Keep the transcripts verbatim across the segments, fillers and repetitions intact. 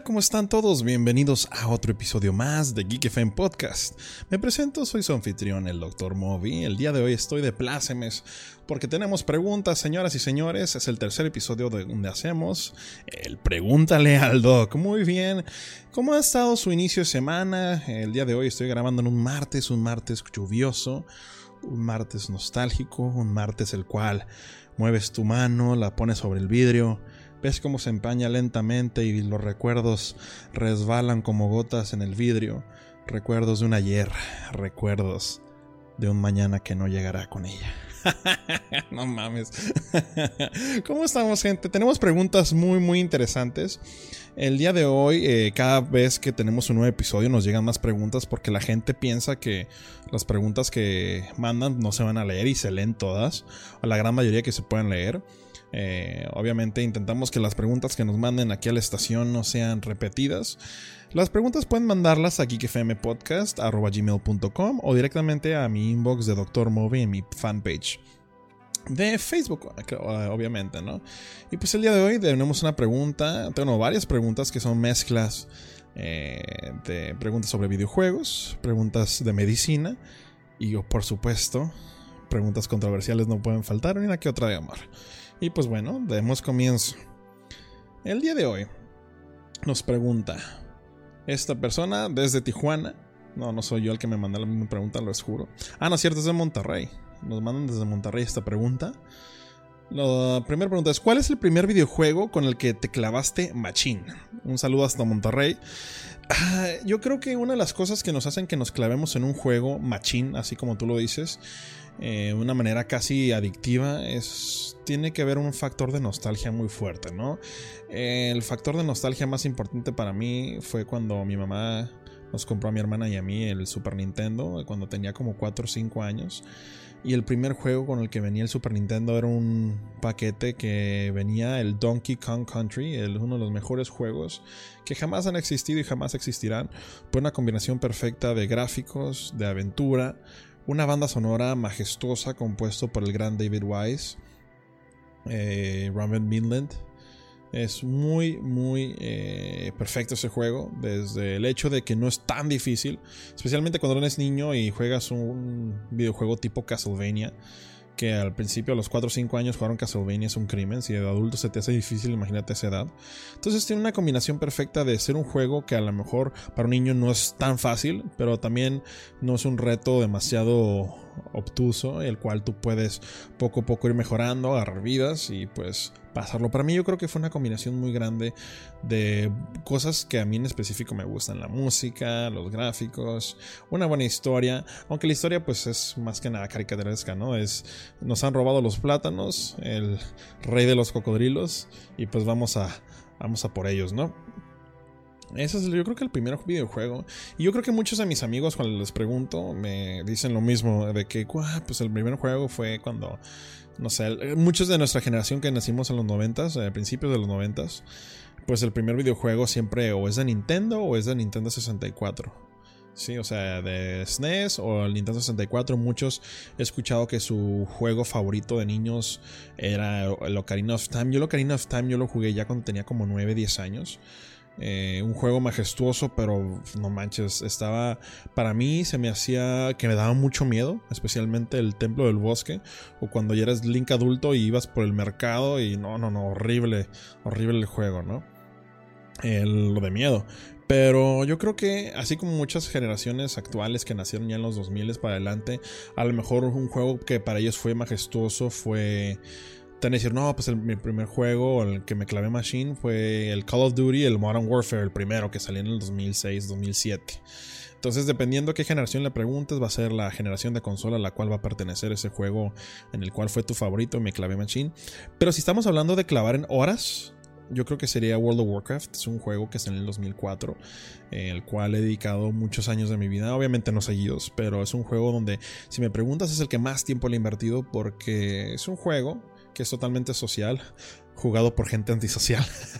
¿cómo están todos? Bienvenidos a otro episodio más de Geek F M Podcast. Me presento, soy su anfitrión, el doctor Moby. El día de hoy estoy de plácemes porque tenemos preguntas, señoras y señores. Es el tercer episodio de donde hacemos el Pregúntale al Doc. Muy bien, ¿cómo ha estado su inicio de semana? El día de hoy estoy grabando en un martes, un martes lluvioso, un martes nostálgico, un martes el cual mueves tu mano, la pones sobre el vidrio, ves cómo se empaña lentamente y los recuerdos resbalan como gotas en el vidrio. Recuerdos de un ayer, recuerdos de un mañana que no llegará con ella. No mames. ¿Cómo estamos, gente? Tenemos preguntas muy muy interesantes. El día de hoy, eh, cada vez que tenemos un nuevo episodio nos llegan más preguntas porque la gente piensa que las preguntas que mandan no se van a leer y se leen todas, o la gran mayoría que se pueden leer. Eh, obviamente intentamos que las preguntas que nos manden aquí a la estación no sean repetidas. Las preguntas pueden mandarlas a geekfmpodcast arroba gmail punto com o directamente a mi inbox de doctor Moby en mi fanpage de Facebook, obviamente, ¿no? Y pues el día de hoy tenemos una pregunta, tengo varias preguntas que son mezclas eh, de preguntas sobre videojuegos, preguntas de medicina y, por supuesto, preguntas controversiales no pueden faltar, ni una que otra de amor. Y pues bueno, demos comienzo. El día de hoy nos pregunta esta persona desde Tijuana. No, no soy yo el que me manda la misma pregunta, lo juro. Ah, no es cierto, es de Monterrey. Nos mandan desde Monterrey esta pregunta. La primera pregunta es: ¿cuál es el primer videojuego con el que te clavaste machín? Un saludo hasta Monterrey. Ah, yo creo que una de las cosas que nos hacen que nos clavemos en un juego machín, así como tú lo dices, de eh, una manera casi adictiva, es, tiene que haber un factor de nostalgia muy fuerte, ¿no? Eh, el factor de nostalgia más importante para mí fue cuando mi mamá nos compró a mi hermana y a mí el Super Nintendo, cuando tenía como cuatro o cinco años. Y el primer juego con el que venía el Super Nintendo era un paquete que venía el Donkey Kong Country, el, uno de los mejores juegos que jamás han existido y jamás existirán. Fue una combinación perfecta de gráficos, de aventura, una banda sonora majestuosa compuesto por el gran David Wise, eh, Robin Midland. Es muy, muy eh, perfecto ese juego, desde el hecho de que no es tan difícil, especialmente cuando eres niño y juegas un videojuego tipo Castlevania, que al principio a los cuatro o cinco años jugar un Castlevania es un crimen. Si de adulto se te hace difícil, imagínate esa edad. Entonces tiene una combinación perfecta de ser un juego que a lo mejor para un niño no es tan fácil, pero también no es un reto demasiado obtuso, el cual tú puedes poco a poco ir mejorando, agarrar vidas y pues pasarlo. Para mí yo creo que fue una combinación muy grande de cosas que a mí en específico me gustan: la música, los gráficos, una buena historia, aunque la historia pues es más que nada caricaturesca, ¿no? Es, nos han robado los plátanos, el rey de los cocodrilos, y pues vamos a, vamos a por ellos, ¿no? Ese es yo creo que el primer videojuego. Y yo creo que muchos de mis amigos cuando les pregunto me dicen lo mismo, de que pues el primer juego fue cuando, no sé, muchos de nuestra generación que nacimos en los noventas, a principios de los noventas, pues el primer videojuego siempre o es de Nintendo o es de Nintendo sesenta y cuatro. Sí, o sea, de S N E S o el Nintendo sesenta y cuatro. Muchos he escuchado que su juego favorito de niños era el Ocarina of Time. Yo el Ocarina of Time yo lo jugué ya cuando tenía como nueve, diez años. Eh, un juego majestuoso, pero no manches, estaba, para mí se me hacía que me daba mucho miedo, especialmente el Templo del Bosque, o cuando ya eres Link adulto y ibas por el mercado y no, no, no, horrible, horrible el juego, ¿no? El, lo de miedo. Pero yo creo que así como muchas generaciones actuales que nacieron ya en los dos mil para adelante, a lo mejor un juego que para ellos fue majestuoso fue... Te van a decir, no, pues el, mi primer juego, el que me clavé machine, fue el Call of Duty, el Modern Warfare, el primero que salió en el dos mil seis, dos mil siete. Entonces, dependiendo a qué generación le preguntes, va a ser la generación de consola a la cual va a pertenecer ese juego en el cual fue tu favorito, me clavé machine. Pero si estamos hablando de clavar en horas, yo creo que sería World of Warcraft. Es un juego que salió en el dos mil cuatro, eh, el cual he dedicado muchos años de mi vida, obviamente no seguidos, pero es un juego donde, si me preguntas, es el que más tiempo le he invertido, porque es un juego que es totalmente social, jugado por gente antisocial.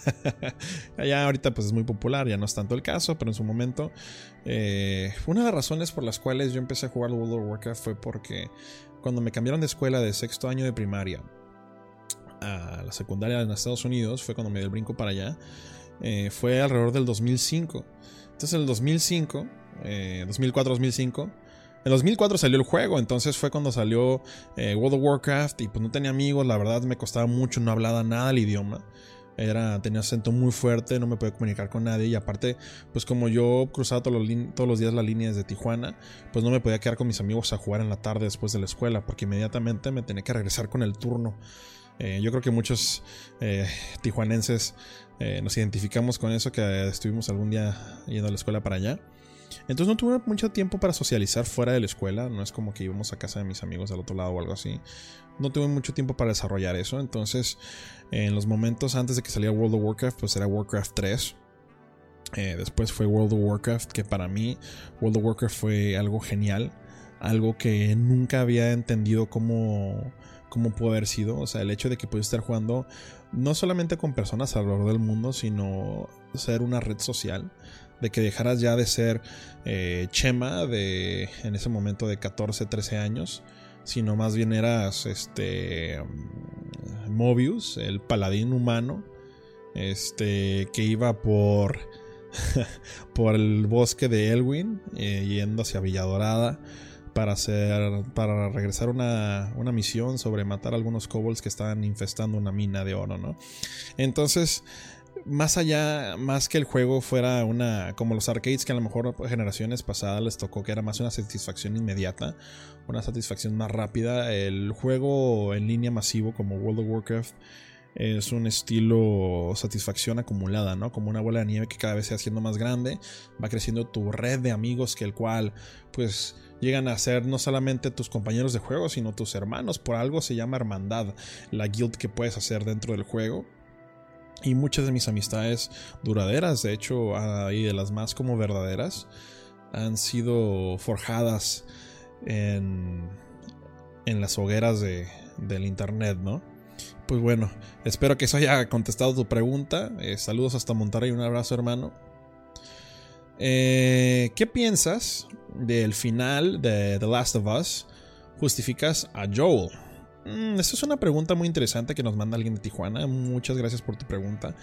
Ya ahorita pues es muy popular, ya no es tanto el caso, pero en su momento eh, una de las razones por las cuales yo empecé a jugar World of Warcraft fue porque cuando me cambiaron de escuela de sexto año de primaria a la secundaria en Estados Unidos, fue cuando me di el brinco para allá. eh, fue alrededor del dos mil cinco. Entonces en el dos mil cinco, eh, dos mil cuatro dos mil cinco, en dos mil cuatro salió el juego. Entonces fue cuando salió eh, World of Warcraft. Y pues no tenía amigos, la verdad me costaba mucho, no hablaba nada el idioma. Era, tenía acento muy fuerte, no me podía comunicar con nadie. Y aparte, pues como yo cruzaba todos los, todos los días las líneas de Tijuana, pues no me podía quedar con mis amigos a jugar en la tarde después de la escuela, porque inmediatamente me tenía que regresar con el turno. Eh, yo creo que muchos eh, tijuanenses eh, nos identificamos con eso, que estuvimos algún día yendo a la escuela para allá. Entonces no tuve mucho tiempo para socializar fuera de la escuela. No es como que íbamos a casa de mis amigos del otro lado o algo así. No tuve mucho tiempo para desarrollar eso. Entonces en los momentos antes de que saliera World of Warcraft, pues era Warcraft tres. eh, Después fue World of Warcraft, que para mí World of Warcraft fue algo genial. Algo que nunca había entendido cómo, cómo pudo haber sido. O sea, el hecho de que pudiese estar jugando no solamente con personas alrededor del mundo, sino ser una red social. De que dejaras ya de ser eh, Chema de, en ese momento de catorce, trece años, sino más bien eras este Mobius, el paladín humano, este que iba por por el bosque de Elwyn, eh, yendo hacia Villa Dorada para hacer para regresar una, una misión sobre matar a algunos kobolds que estaban infestando una mina de oro, ¿no? Entonces, más allá, más que el juego fuera una, como los arcades que a lo mejor generaciones pasadas les tocó, que era más una satisfacción inmediata, una satisfacción más rápida, el juego en línea masivo como World of Warcraft es un estilo satisfacción acumulada, ¿no? Como una bola de nieve que cada vez se va haciendo más grande, va creciendo tu red de amigos, que el cual pues llegan a ser no solamente tus compañeros de juego, sino tus hermanos. Por algo se llama hermandad, la guild que puedes hacer dentro del juego. Y muchas de mis amistades duraderas, de hecho, y de las más como verdaderas, han sido forjadas en, en las hogueras de, del internet, ¿no? Pues bueno, espero que eso haya contestado tu pregunta. Eh, saludos hasta Monterrey, un abrazo, hermano. Eh, ¿Qué piensas del final de The Last of Us? ¿Justificas a Joel? Mm, esta es una pregunta muy interesante que nos manda alguien de Tijuana. Muchas gracias por tu pregunta.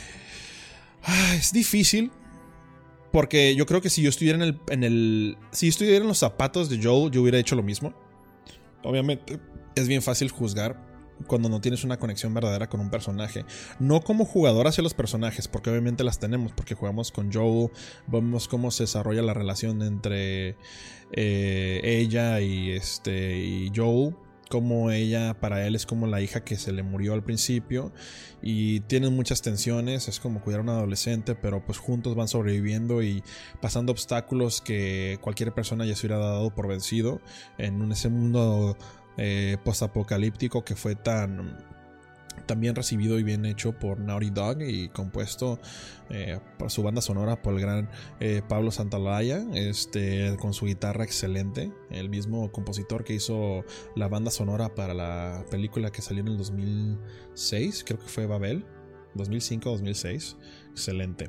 Ah, es difícil, porque yo creo que si yo estuviera en el, en el si yo estuviera en los zapatos de Joel, yo hubiera hecho lo mismo. Obviamente es bien fácil juzgar cuando no tienes una conexión verdadera con un personaje, no como jugador hacia los personajes, porque obviamente las tenemos, porque jugamos con Joel, vemos cómo se desarrolla la relación entre eh, ella y, este, y Joel, como ella para él es como la hija que se le murió al principio, y tienen muchas tensiones, es como cuidar a un adolescente, pero pues juntos van sobreviviendo y pasando obstáculos que cualquier persona ya se hubiera dado por vencido en ese mundo eh, postapocalíptico que fue tan, tan bien recibido y bien hecho por Naughty Dog y compuesto eh, por su banda sonora por el gran eh, Pablo Santaolalla, este, con su guitarra excelente, el mismo compositor que hizo la banda sonora para la película que salió en el dos mil seis, creo que fue Babel, dos mil cinco dos mil seis, excelente.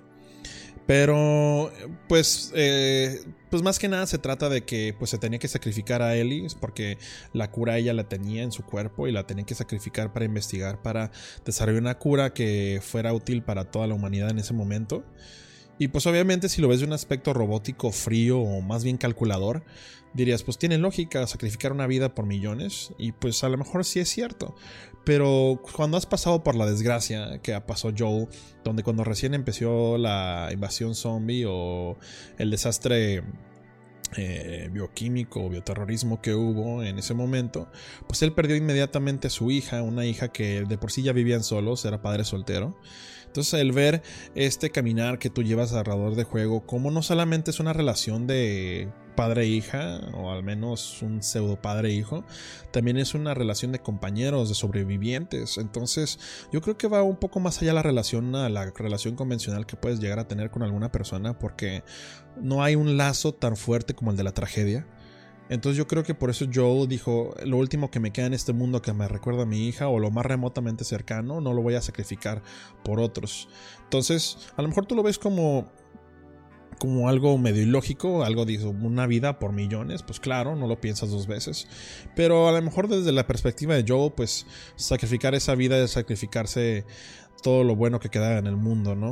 Pero pues eh, pues más que nada se trata de que pues se tenía que sacrificar a Ellie, porque la cura ella la tenía en su cuerpo y la tenía que sacrificar para investigar, para desarrollar una cura que fuera útil para toda la humanidad en ese momento. Y pues obviamente si lo ves de un aspecto robótico, frío o más bien calculador, dirías pues tiene lógica sacrificar una vida por millones, y pues a lo mejor sí es cierto. Pero cuando has pasado por la desgracia que pasó Joel, donde cuando recién empezó la invasión zombie o el desastre eh, bioquímico o bioterrorismo que hubo en ese momento, pues él perdió inmediatamente a su hija, una hija que de por sí ya vivían solos, era padre soltero. Entonces el ver este caminar que tú llevas alrededor de juego, como no solamente es una relación de padre-hija, o al menos un pseudo padre-hijo, también es una relación de compañeros, de sobrevivientes. Entonces yo creo que va un poco más allá la relación a la relación convencional que puedes llegar a tener con alguna persona, porque no hay un lazo tan fuerte como el de la tragedia. Entonces yo creo que por eso Joel dijo, lo último que me queda en este mundo que me recuerda a mi hija, o lo más remotamente cercano, no lo voy a sacrificar por otros. Entonces a lo mejor tú lo ves como como algo medio ilógico, algo de una vida por millones, pues claro, no lo piensas dos veces. Pero a lo mejor desde la perspectiva de Joel, pues sacrificar esa vida es sacrificarse todo lo bueno que queda en el mundo, ¿no?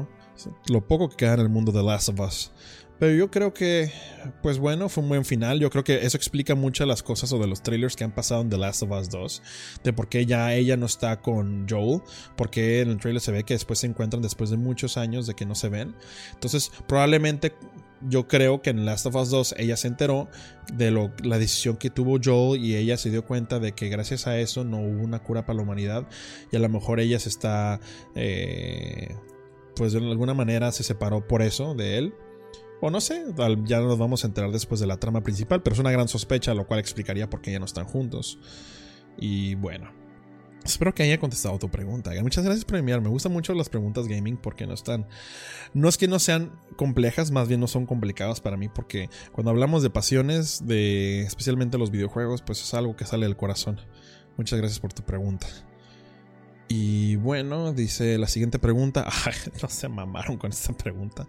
lo poco que queda en el mundo de Last of Us. Pero yo creo que, pues bueno, fue un buen final. Yo creo que eso explica muchas las cosas o de los trailers que han pasado en The Last of Us dos. De por qué ya ella no está con Joel. Porque en el trailer se ve que después se encuentran después de muchos años de que no se ven. Entonces probablemente yo creo que en Last of Us dos ella se enteró de lo, la decisión que tuvo Joel. Y ella se dio cuenta de que gracias a eso no hubo una cura para la humanidad. Y a lo mejor ella se está... Eh, pues de alguna manera se separó por eso de él. O no sé, ya nos vamos a enterar después de la trama principal, pero es una gran sospecha, lo cual explicaría por qué ya no están juntos. Y bueno, espero que haya contestado tu pregunta. Muchas gracias por enviar. Me gustan mucho las preguntas gaming porque no están... No es que no sean complejas, más bien no son complicadas para mí, porque cuando hablamos de pasiones, de especialmente los videojuegos, pues es algo que sale del corazón. Muchas gracias por tu pregunta. Y bueno, dice la siguiente pregunta. Ay, no se mamaron con esta pregunta.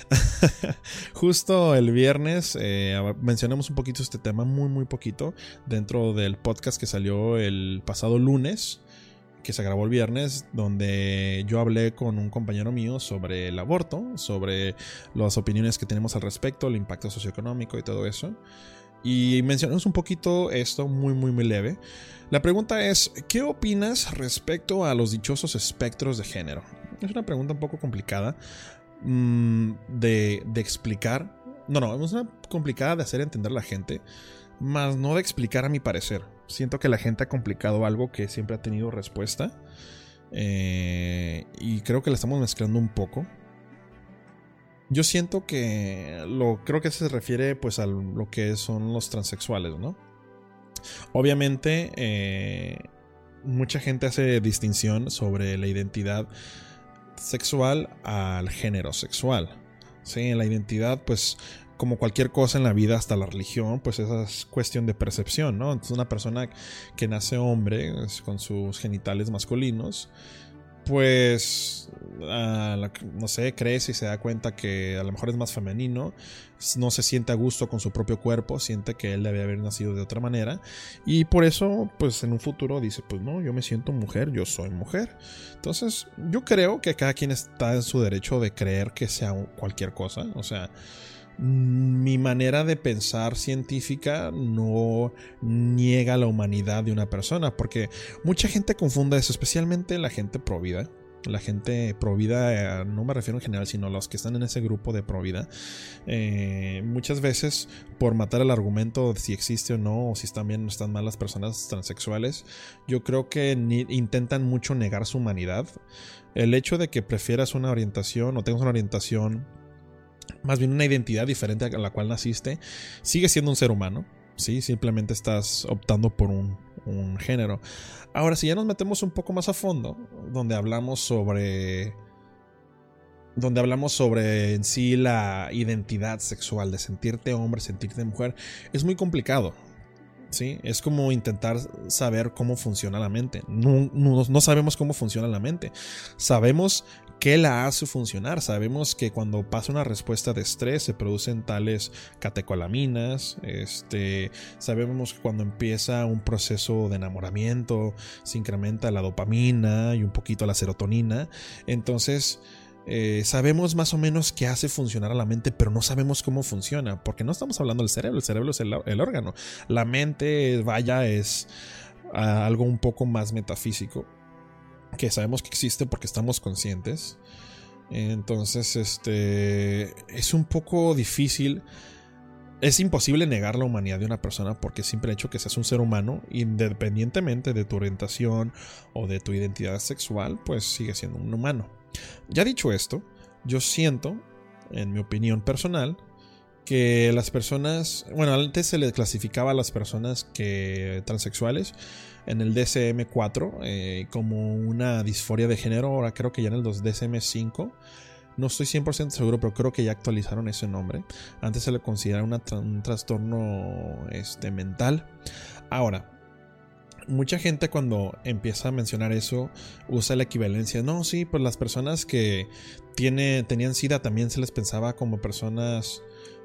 Justo el viernes eh, mencionamos un poquito este tema, muy muy poquito, dentro del podcast que salió el pasado lunes, que se grabó el viernes, donde yo hablé con un compañero mío sobre el aborto, sobre las opiniones que tenemos al respecto, el impacto socioeconómico y todo eso. Y mencionamos un poquito esto muy muy muy leve. La pregunta es, ¿qué opinas respecto a los dichosos espectros de género? Es una pregunta un poco complicada mmm, de, de explicar. No, no, es una complicada de hacer entender a la gente, más no de explicar a mi parecer. Siento que la gente ha complicado algo que siempre ha tenido respuesta. Eh, y creo que la estamos mezclando un poco. Yo siento que lo creo que se refiere pues a lo que son los transexuales, ¿no? Obviamente eh, mucha gente hace distinción sobre la identidad sexual al género sexual. Sí, en la identidad pues como cualquier cosa en la vida, hasta la religión, pues esa es cuestión de percepción, ¿no? Entonces una persona que nace hombre con sus genitales masculinos, pues uh, no sé, crece y se da cuenta que a lo mejor es más femenino, no se siente a gusto con su propio cuerpo, siente que él debe haber nacido de otra manera y por eso pues en un futuro dice, pues no, yo me siento mujer, yo soy mujer. Entonces yo creo que cada quien está en su derecho de creer que sea cualquier cosa. O sea, mi manera de pensar científica no niega la humanidad de una persona, porque mucha gente confunde eso, especialmente la gente provida. La gente provida, eh, no me refiero en general, sino a los que están en ese grupo de provida. Eh, muchas veces, por matar el argumento de si existe o no, o si están bien o están mal las personas transexuales, yo creo que ni, intentan mucho negar su humanidad. El hecho de que prefieras una orientación o tengas una orientación, más bien una identidad diferente a la cual naciste, sigue siendo un ser humano, ¿sí? Simplemente estás optando por un, un género. Ahora, si ya nos metemos un poco más a fondo, donde hablamos sobre donde hablamos sobre en sí la identidad sexual, de sentirte hombre, sentirte mujer, es muy complicado, ¿sí? Es como intentar saber cómo funciona la mente. No, no, no sabemos cómo funciona la mente. Sabemos qué la hace funcionar. Sabemos que cuando pasa una respuesta de estrés se producen tales catecolaminas. Este, sabemos que cuando empieza un proceso de enamoramiento se incrementa la dopamina y un poquito la serotonina. Entonces Eh, sabemos más o menos qué hace funcionar a la mente, pero no sabemos cómo funciona, porque no estamos hablando del cerebro. El cerebro es el, el órgano. La mente, vaya, es uh, algo un poco más metafísico, que sabemos que existe porque estamos conscientes. Entonces, este es un poco difícil. Es imposible negar la humanidad de una persona, porque el simple hecho que seas un ser humano, independientemente de tu orientación o de tu identidad sexual, pues sigue siendo un humano. Ya dicho esto, yo siento, en mi opinión personal, que las personas, bueno, antes se les clasificaba a las personas que transexuales en el D S M cuatro eh, como una disforia de género. Ahora creo que ya en el D S M cinco, no estoy cien por ciento seguro, pero creo que ya actualizaron ese nombre. Antes se le consideraba una tra- un trastorno este, mental. Ahora, mucha gente cuando empieza a mencionar eso usa la equivalencia. No, sí, pues las personas que tiene, tenían SIDA también se les pensaba como personas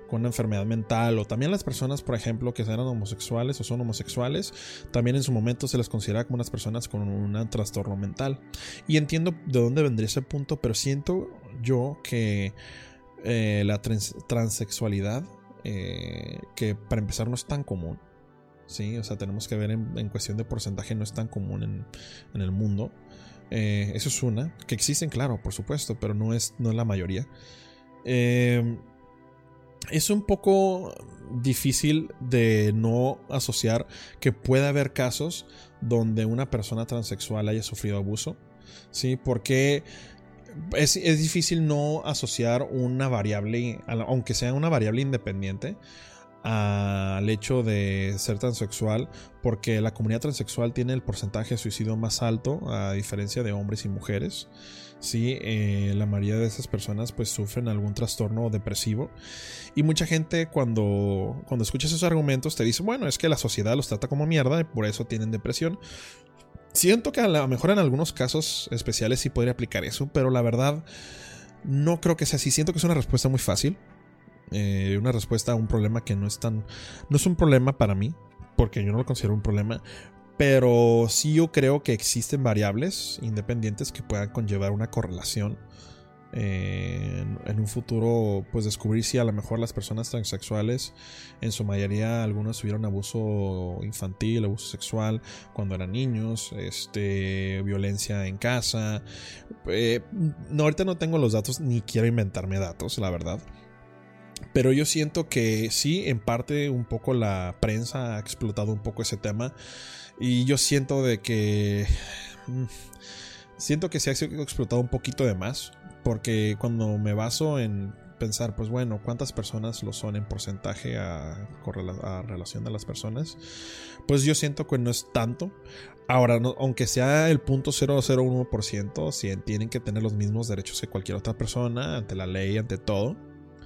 con una enfermedad mental, o también las personas, por ejemplo, que eran homosexuales o son homosexuales, también en su momento se les considera como unas personas con un trastorno mental. Y entiendo de dónde vendría ese punto, pero siento yo que eh, la trans transexualidad, eh, que para empezar no es tan común, ¿sí? O sea, tenemos que ver en, en cuestión de porcentaje, no es tan común en, en el mundo. Eh, eso es una, que existen, claro, por supuesto, pero no es, no es la mayoría. Eh, es un poco difícil de no asociar que puede haber casos donde una persona transexual haya sufrido abuso, ¿sí? Porque es, es difícil no asociar una variable, aunque sea una variable independiente, al hecho de ser transexual, porque la comunidad transexual tiene el porcentaje de suicidio más alto, a diferencia de hombres y mujeres. Sí, eh, la mayoría de esas personas pues sufren algún trastorno depresivo, y mucha gente cuando, cuando escuchas esos argumentos te dice, bueno, es que la sociedad los trata como mierda y por eso tienen depresión. Siento que a lo mejor en algunos casos especiales sí podría aplicar eso, pero la verdad no creo que sea así. Siento que es una respuesta muy fácil, eh, una respuesta a un problema que no es tan, no es un problema para mí, porque yo no lo considero un problema. Pero sí yo creo que existen variables independientes que puedan conllevar una correlación. Eh, en, en un futuro, pues descubrir si a lo mejor las personas transexuales, en su mayoría algunos tuvieron abuso infantil, abuso sexual cuando eran niños, este, violencia en casa. Eh, no, ahorita no tengo los datos ni quiero inventarme datos, la verdad. Pero yo siento que sí, en parte un poco la prensa ha explotado un poco ese tema. Y yo siento de que... Siento que se ha explotado un poquito de más. Porque cuando me baso en pensar, pues bueno, ¿cuántas personas lo son en porcentaje a, a relación de las personas? Pues yo siento que no es tanto. Ahora, no, aunque sea el punto cero cero uno por ciento, si tienen que tener los mismos derechos que cualquier otra persona, ante la ley, ante todo.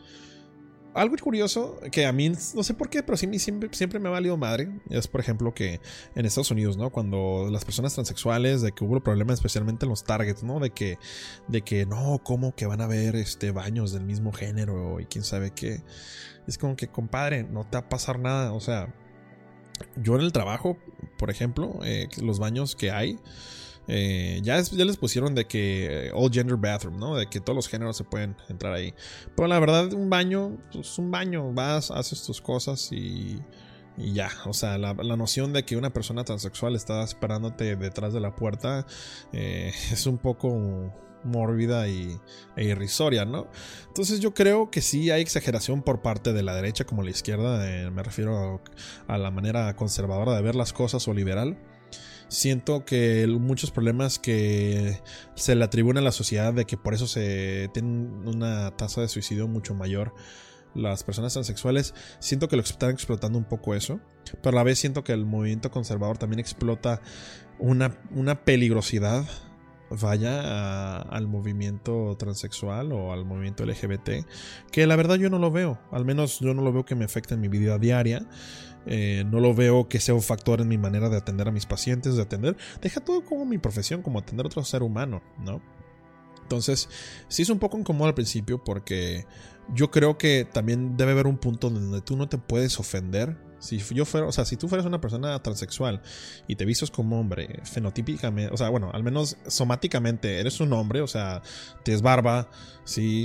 Algo curioso que a mí, no sé por qué, pero sí, siempre, siempre me ha valido madre, es por ejemplo que en Estados Unidos, ¿no? Cuando las personas transexuales, de que hubo problemas especialmente en los targets, ¿no? De que, de que no, ¿cómo que van a haber este, baños del mismo género y quién sabe qué? Es como que, compadre, no te va a pasar nada. O sea, yo en el trabajo, por ejemplo, eh, los baños que hay, Eh, ya, es, ya les pusieron de que all gender bathroom, ¿no? De que todos los géneros se pueden entrar ahí. Pero la verdad, un baño, pues un baño, vas, haces tus cosas y, y ya. O sea, la, la noción de que una persona transexual está esperándote detrás de la puerta eh, es un poco mórbida y, e irrisoria, ¿no? Entonces yo creo que sí hay exageración por parte de la derecha como la izquierda. Eh, me refiero a, a la manera conservadora de ver las cosas o liberal. Siento que muchos problemas que se le atribuyen a la sociedad, de que por eso se tiene una tasa de suicidio mucho mayor las personas transexuales, siento que lo están explotando un poco eso, pero a la vez siento que el movimiento conservador también explota una, una peligrosidad, vaya, a, al movimiento transexual o al movimiento L G B T, que la verdad yo no lo veo, al menos yo no lo veo que me afecte en mi vida diaria. Eh, no lo veo que sea un factor en mi manera de atender a mis pacientes, de atender, deja todo como mi profesión, como atender a otro ser humano, ¿no? Entonces, sí es un poco incómodo al principio, porque yo creo que también debe haber un punto donde tú no te puedes ofender. Si yo fuera, o sea, si tú fueras una persona transexual y te vistes como hombre, fenotípicamente, o sea, bueno, al menos somáticamente eres un hombre, o sea, tienes barba, sí,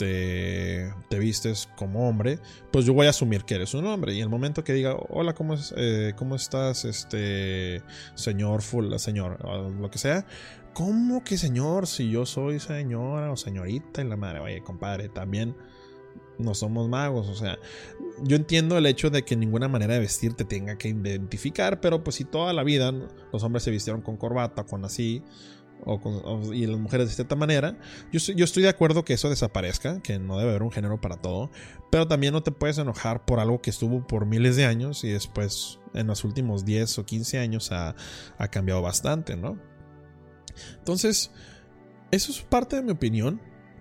este, te vistes como hombre, pues yo voy a asumir que eres un hombre. Y en el momento que diga, hola, ¿cómo, es, eh, ¿cómo estás, este, señor, full, señor, o lo que sea? ¿Cómo que señor? Si yo soy señora o señorita y la madre, oye, compadre, también no somos magos. O sea, yo entiendo el hecho de que ninguna manera de vestir te tenga que identificar, pero pues si toda la vida los hombres se vistieron con corbata, con así, o con, o, y las mujeres de cierta manera, yo, yo estoy de acuerdo que eso desaparezca, que no debe haber un género para todo, pero también no te puedes enojar por algo que estuvo por miles de años y después en los últimos diez o quince años ha, ha cambiado bastante, ¿no? Entonces, eso es parte de mi opinión.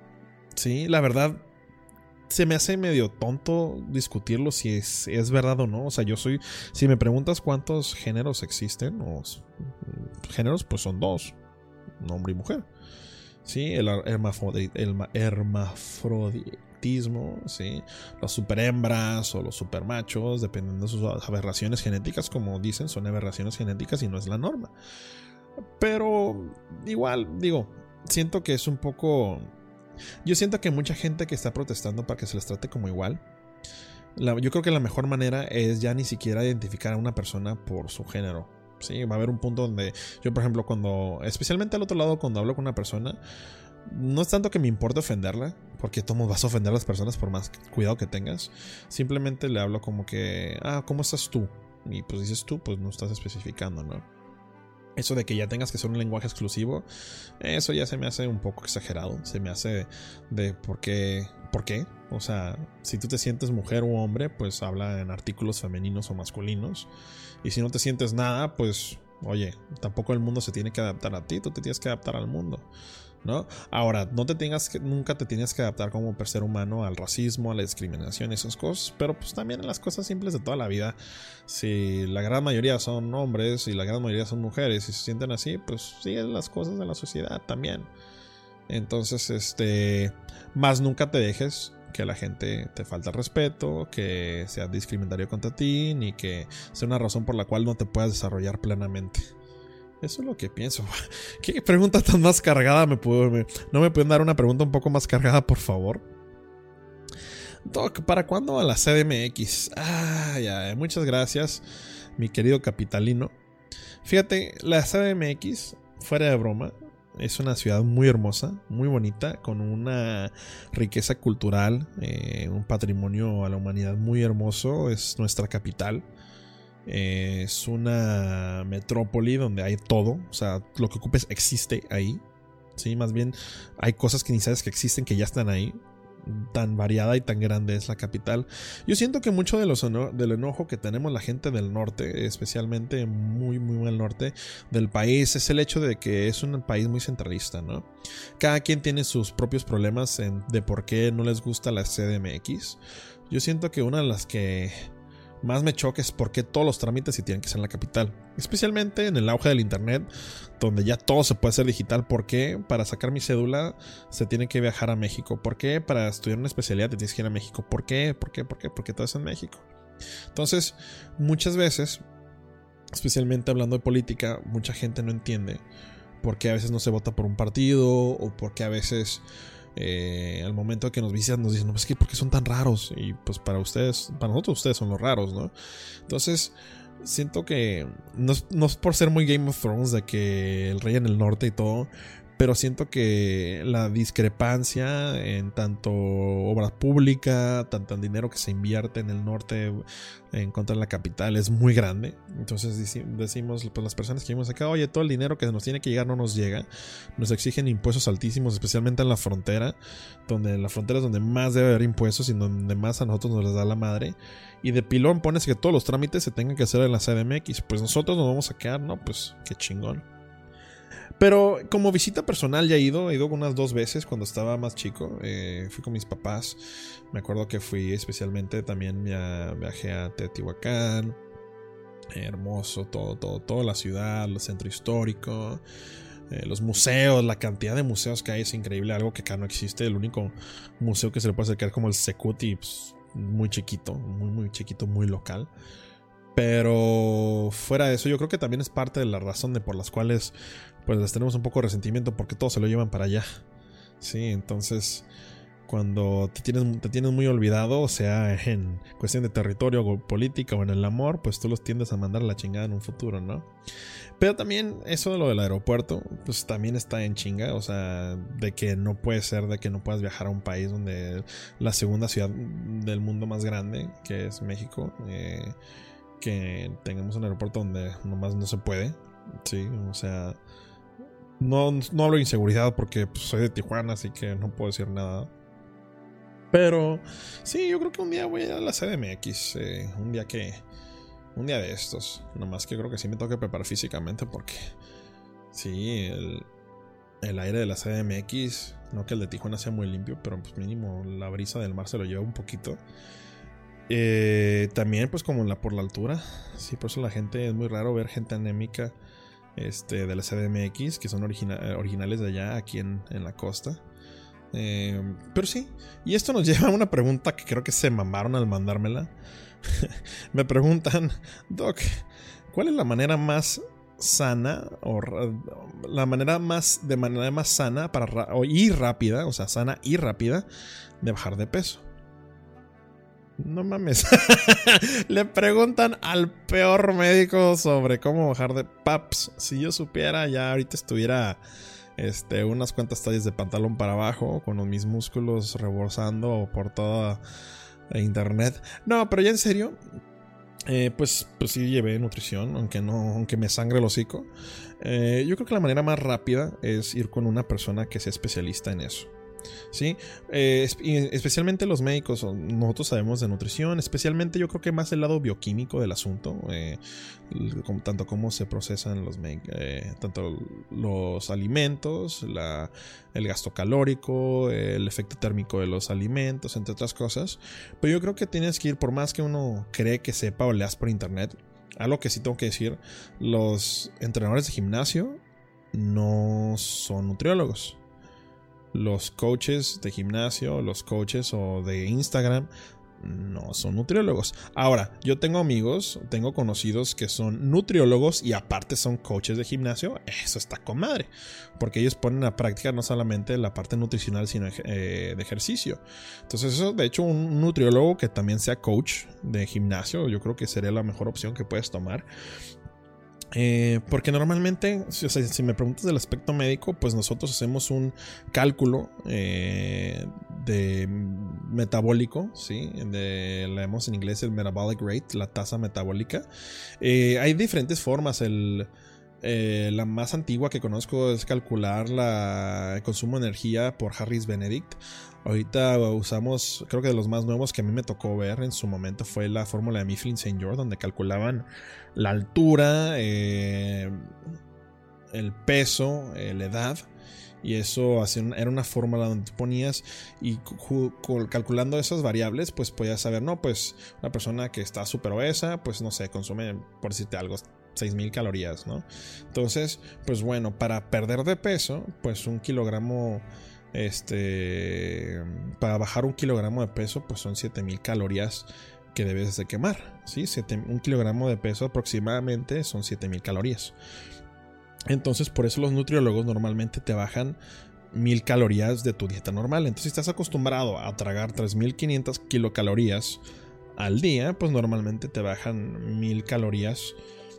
Sí, la verdad, se me hace medio tonto discutirlo si es, es verdad o no. O sea, yo soy, si me preguntas cuántos géneros existen, o géneros, pues son dos, un hombre y mujer. Sí, el hermafrodita, el hermafrodita, fanatismo, ¿sí? Los super hembras o los super machos, dependiendo de sus aberraciones genéticas, como dicen, son aberraciones genéticas y no es la norma. Pero igual, digo, siento que es un poco... Yo siento que mucha gente que está protestando para que se les trate como igual, la, yo creo que la mejor manera es ya ni siquiera identificar a una persona por su género. Sí, va a haber un punto donde yo, por ejemplo, cuando, especialmente al otro lado, cuando hablo con una persona, no es tanto que me importe ofenderla, porque tú vas a ofender a las personas por más cuidado que tengas. Simplemente le hablo como que, ah, ¿cómo estás tú? Y pues dices tú, pues no estás especificando, ¿no? Eso de que ya tengas que ser un lenguaje exclusivo, eso ya se me hace un poco exagerado. Se me hace de por qué, ¿por qué? O sea, si tú te sientes mujer u hombre, pues habla en artículos femeninos o masculinos. Y si no te sientes nada, pues, oye, tampoco el mundo se tiene que adaptar a ti, tú te tienes que adaptar al mundo, ¿no? Ahora, no te tengas que, nunca te tienes que adaptar como ser humano al racismo, a la discriminación, esas cosas, pero pues también en las cosas simples de toda la vida. Si la gran mayoría son hombres y la gran mayoría son mujeres y se sienten así, pues siguen las cosas de la sociedad también. Entonces, este, más nunca te dejes que la gente te falte el respeto, que sea discriminatorio contra ti, ni que sea una razón por la cual no te puedas desarrollar plenamente. Eso es lo que pienso. ¿Qué pregunta tan más cargada me puedo, me, ¿No me pueden dar una pregunta un poco más cargada, por favor? Doc, ¿para cuándo a la C D M X? Ah, ya, muchas gracias, mi querido capitalino. Fíjate, la C D M X, fuera de broma, es una ciudad muy hermosa, muy bonita, con una riqueza cultural, eh, un patrimonio a la humanidad muy hermoso. Es nuestra capital. Eh, es una metrópoli donde hay todo. O sea, lo que ocupes existe ahí. Sí, más bien hay cosas que ni sabes que existen, que ya están ahí. Tan variada y tan grande es la capital. Yo siento que mucho de los eno- del enojo que tenemos la gente del norte, especialmente muy muy al norte del país, es el hecho de que es un país muy centralista, ¿no? Cada quien tiene sus propios problemas en, de por qué no les gusta la C D M X. Yo siento que una de las que más me choca es por qué todos los trámites se tienen que hacer en la capital, especialmente en el auge del internet, donde ya todo se puede hacer digital. ¿Por qué? Para sacar mi cédula se tiene que viajar a México. ¿Por qué? Para estudiar una especialidad te tienes que ir a México. ¿Por qué? ¿Por qué? ¿Por qué? Porque todo es en México. Entonces, muchas veces, especialmente hablando de política, mucha gente no entiende por qué a veces no se vota por un partido, o por qué a veces Eh, al momento de que nos visitan nos dicen, no, es que ¿por qué son tan raros? Y pues para ustedes, para nosotros ustedes son los raros, ¿no? Entonces siento que no, no es por ser muy Game of Thrones de que el rey en el norte y todo, pero siento que la discrepancia en tanto obra pública, tanto en dinero que se invierte en el norte en contra de la capital, es muy grande. Entonces decimos, pues las personas que vivimos acá, oye, todo el dinero que nos tiene que llegar no nos llega. Nos exigen impuestos altísimos, especialmente en la frontera, donde en la frontera es donde más debe haber impuestos y donde más a nosotros nos les da la madre. Y de pilón pones que todos los trámites se tengan que hacer en la C D M X. Pues nosotros nos vamos a quedar, ¿no? Pues qué chingón. Pero como visita personal ya he ido, he ido unas dos veces cuando estaba más chico. Eh, fui con mis papás. Me acuerdo que fui especialmente, también ya viajé a Teotihuacán. Eh, hermoso, todo, todo, toda la ciudad, el centro histórico. Eh, los museos, la cantidad de museos que hay es increíble, algo que acá no existe. El único museo que se le puede acercar como el Secuti, pues, muy chiquito, muy, muy chiquito, muy local. Pero fuera de eso, yo creo que también es parte de la razón de por las cuales pues les tenemos un poco de resentimiento, porque todos se lo llevan para allá. Sí, entonces cuando te tienes, te tienes muy olvidado, o sea, en cuestión de territorio o política o en el amor, pues tú los tiendes a mandar a la chingada en un futuro, ¿no? Pero también eso de lo del aeropuerto, pues también está en chinga. O sea, de que no puede ser de que no puedas viajar a un país donde la segunda ciudad del mundo más grande, que es México, eh, que tengamos un aeropuerto donde nomás no se puede. Sí, o sea, no, no hablo de inseguridad porque pues, soy de Tijuana, así que no puedo decir nada. Pero sí, yo creo que un día voy a la C D M X, eh, un día que un día de estos. Nomás que creo que sí me tengo que preparar físicamente, porque sí, el, el aire de la C D M X, no que el de Tijuana sea muy limpio, pero pues mínimo la brisa del mar se lo lleva un poquito. Eh, también pues como la, por la altura. Sí, por eso la gente, es muy raro ver gente anémica este, de la C D M X, que son origina, originales de allá, aquí en, en la costa. Eh, pero sí, y esto nos lleva a una pregunta que creo que se mamaron al mandármela. Me preguntan, Doc, ¿cuál es la manera más sana o la manera más de manera más sana para y rápida, o sea, sana y rápida de bajar de peso? No mames. Le preguntan al peor médico sobre cómo bajar de paps. Si yo supiera, ya ahorita estuviera este, unas cuantas tallas de pantalón para abajo, con mis músculos rebosando por toda internet. No, pero ya en serio, eh, pues, pues sí llevé nutrición, aunque no, aunque me sangre el hocico. Eh, yo creo que la manera más rápida es ir con una persona que sea especialista en eso. Sí, eh, especialmente los médicos, nosotros sabemos de nutrición, especialmente yo creo que más el lado bioquímico del asunto, eh, tanto cómo se procesan los, eh, tanto los alimentos, la, el gasto calórico, el efecto térmico de los alimentos, entre otras cosas. Pero yo creo que tienes que ir, por más que uno cree que sepa o leas por internet, algo que sí tengo que decir, los entrenadores de gimnasio no son nutriólogos. Los coaches de gimnasio, los coaches o de Instagram no son nutriólogos. Ahora, yo tengo amigos, tengo conocidos que son nutriólogos y aparte son coaches de gimnasio. Eso está con madre, porque ellos ponen a práctica no solamente la parte nutricional, sino eh, de ejercicio. Entonces eso, de hecho, un nutriólogo que también sea coach de gimnasio, yo creo que sería la mejor opción que puedes tomar. Eh, porque normalmente, si, o sea, si me preguntas del aspecto médico, pues nosotros hacemos un cálculo eh, de metabólico, ¿sí? De, le llamamos en inglés el metabolic rate, la tasa metabólica. Eh, hay diferentes formas. El, eh, la más antigua que conozco es calcular la, el consumo de energía por Harris Benedict. Ahorita usamos, creo que de los más nuevos que a mí me tocó ver en su momento fue la fórmula de Mifflin Saint George, donde calculaban la altura, eh, el peso, eh, la edad, y eso hacía una, era una fórmula donde tú ponías y calculando esas variables, pues podías saber, no, pues una persona que está súper obesa, pues no sé, consume, por decirte algo, seis mil calorías, ¿no? Entonces, pues bueno, para perder de peso, pues un kilogramo... Este, para bajar un kilogramo de peso, pues son siete mil calorías que debes de quemar, ¿sí? siete, un kilogramo de peso aproximadamente son siete mil calorías. Entonces, por eso los nutriólogos normalmente te bajan mil calorías de tu dieta normal. Entonces, si estás acostumbrado a tragar tres mil quinientas kilocalorías al día, pues normalmente te bajan mil calorías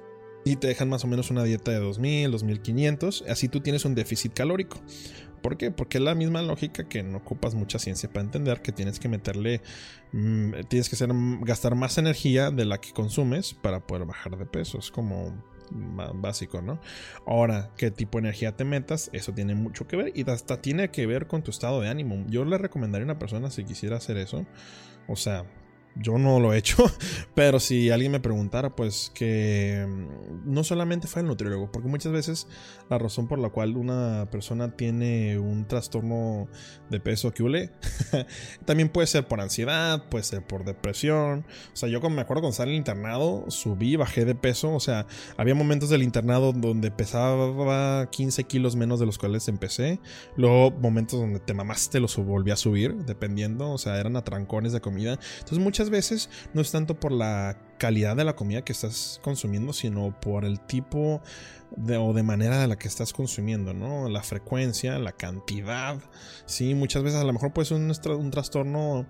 y te dejan más o menos una dieta de dos mil, dos mil quinientos. Así tú tienes un déficit calórico. ¿Por qué? Porque es la misma lógica que no ocupas mucha ciencia para entender que tienes que meterle, mmm, tienes que hacer, gastar más energía de la que consumes para poder bajar de peso. Es como básico, ¿no? Ahora, ¿qué tipo de energía te metas? Eso tiene mucho que ver y hasta tiene que ver con tu estado de ánimo. Yo le recomendaría a una persona si quisiera hacer eso, o sea... Yo no lo he hecho, pero si alguien me preguntara, pues que no solamente fue el nutriólogo, porque muchas veces la razón por la cual una persona tiene un trastorno de peso que hule, también puede ser por ansiedad, puede ser por depresión. O sea, yo me acuerdo cuando estaba en el internado, subí, bajé de peso. O sea, había momentos del internado donde pesaba quince kilos menos de los cuales empecé. Luego momentos donde te mamaste, los volví a subir, dependiendo. O sea, eran atrancones de comida. Entonces muchas veces no es tanto por la calidad de la comida que estás consumiendo, sino por el tipo de, o de manera de la que estás consumiendo, ¿no? La frecuencia, la cantidad. Sí, muchas veces a lo mejor puede ser un, un trastorno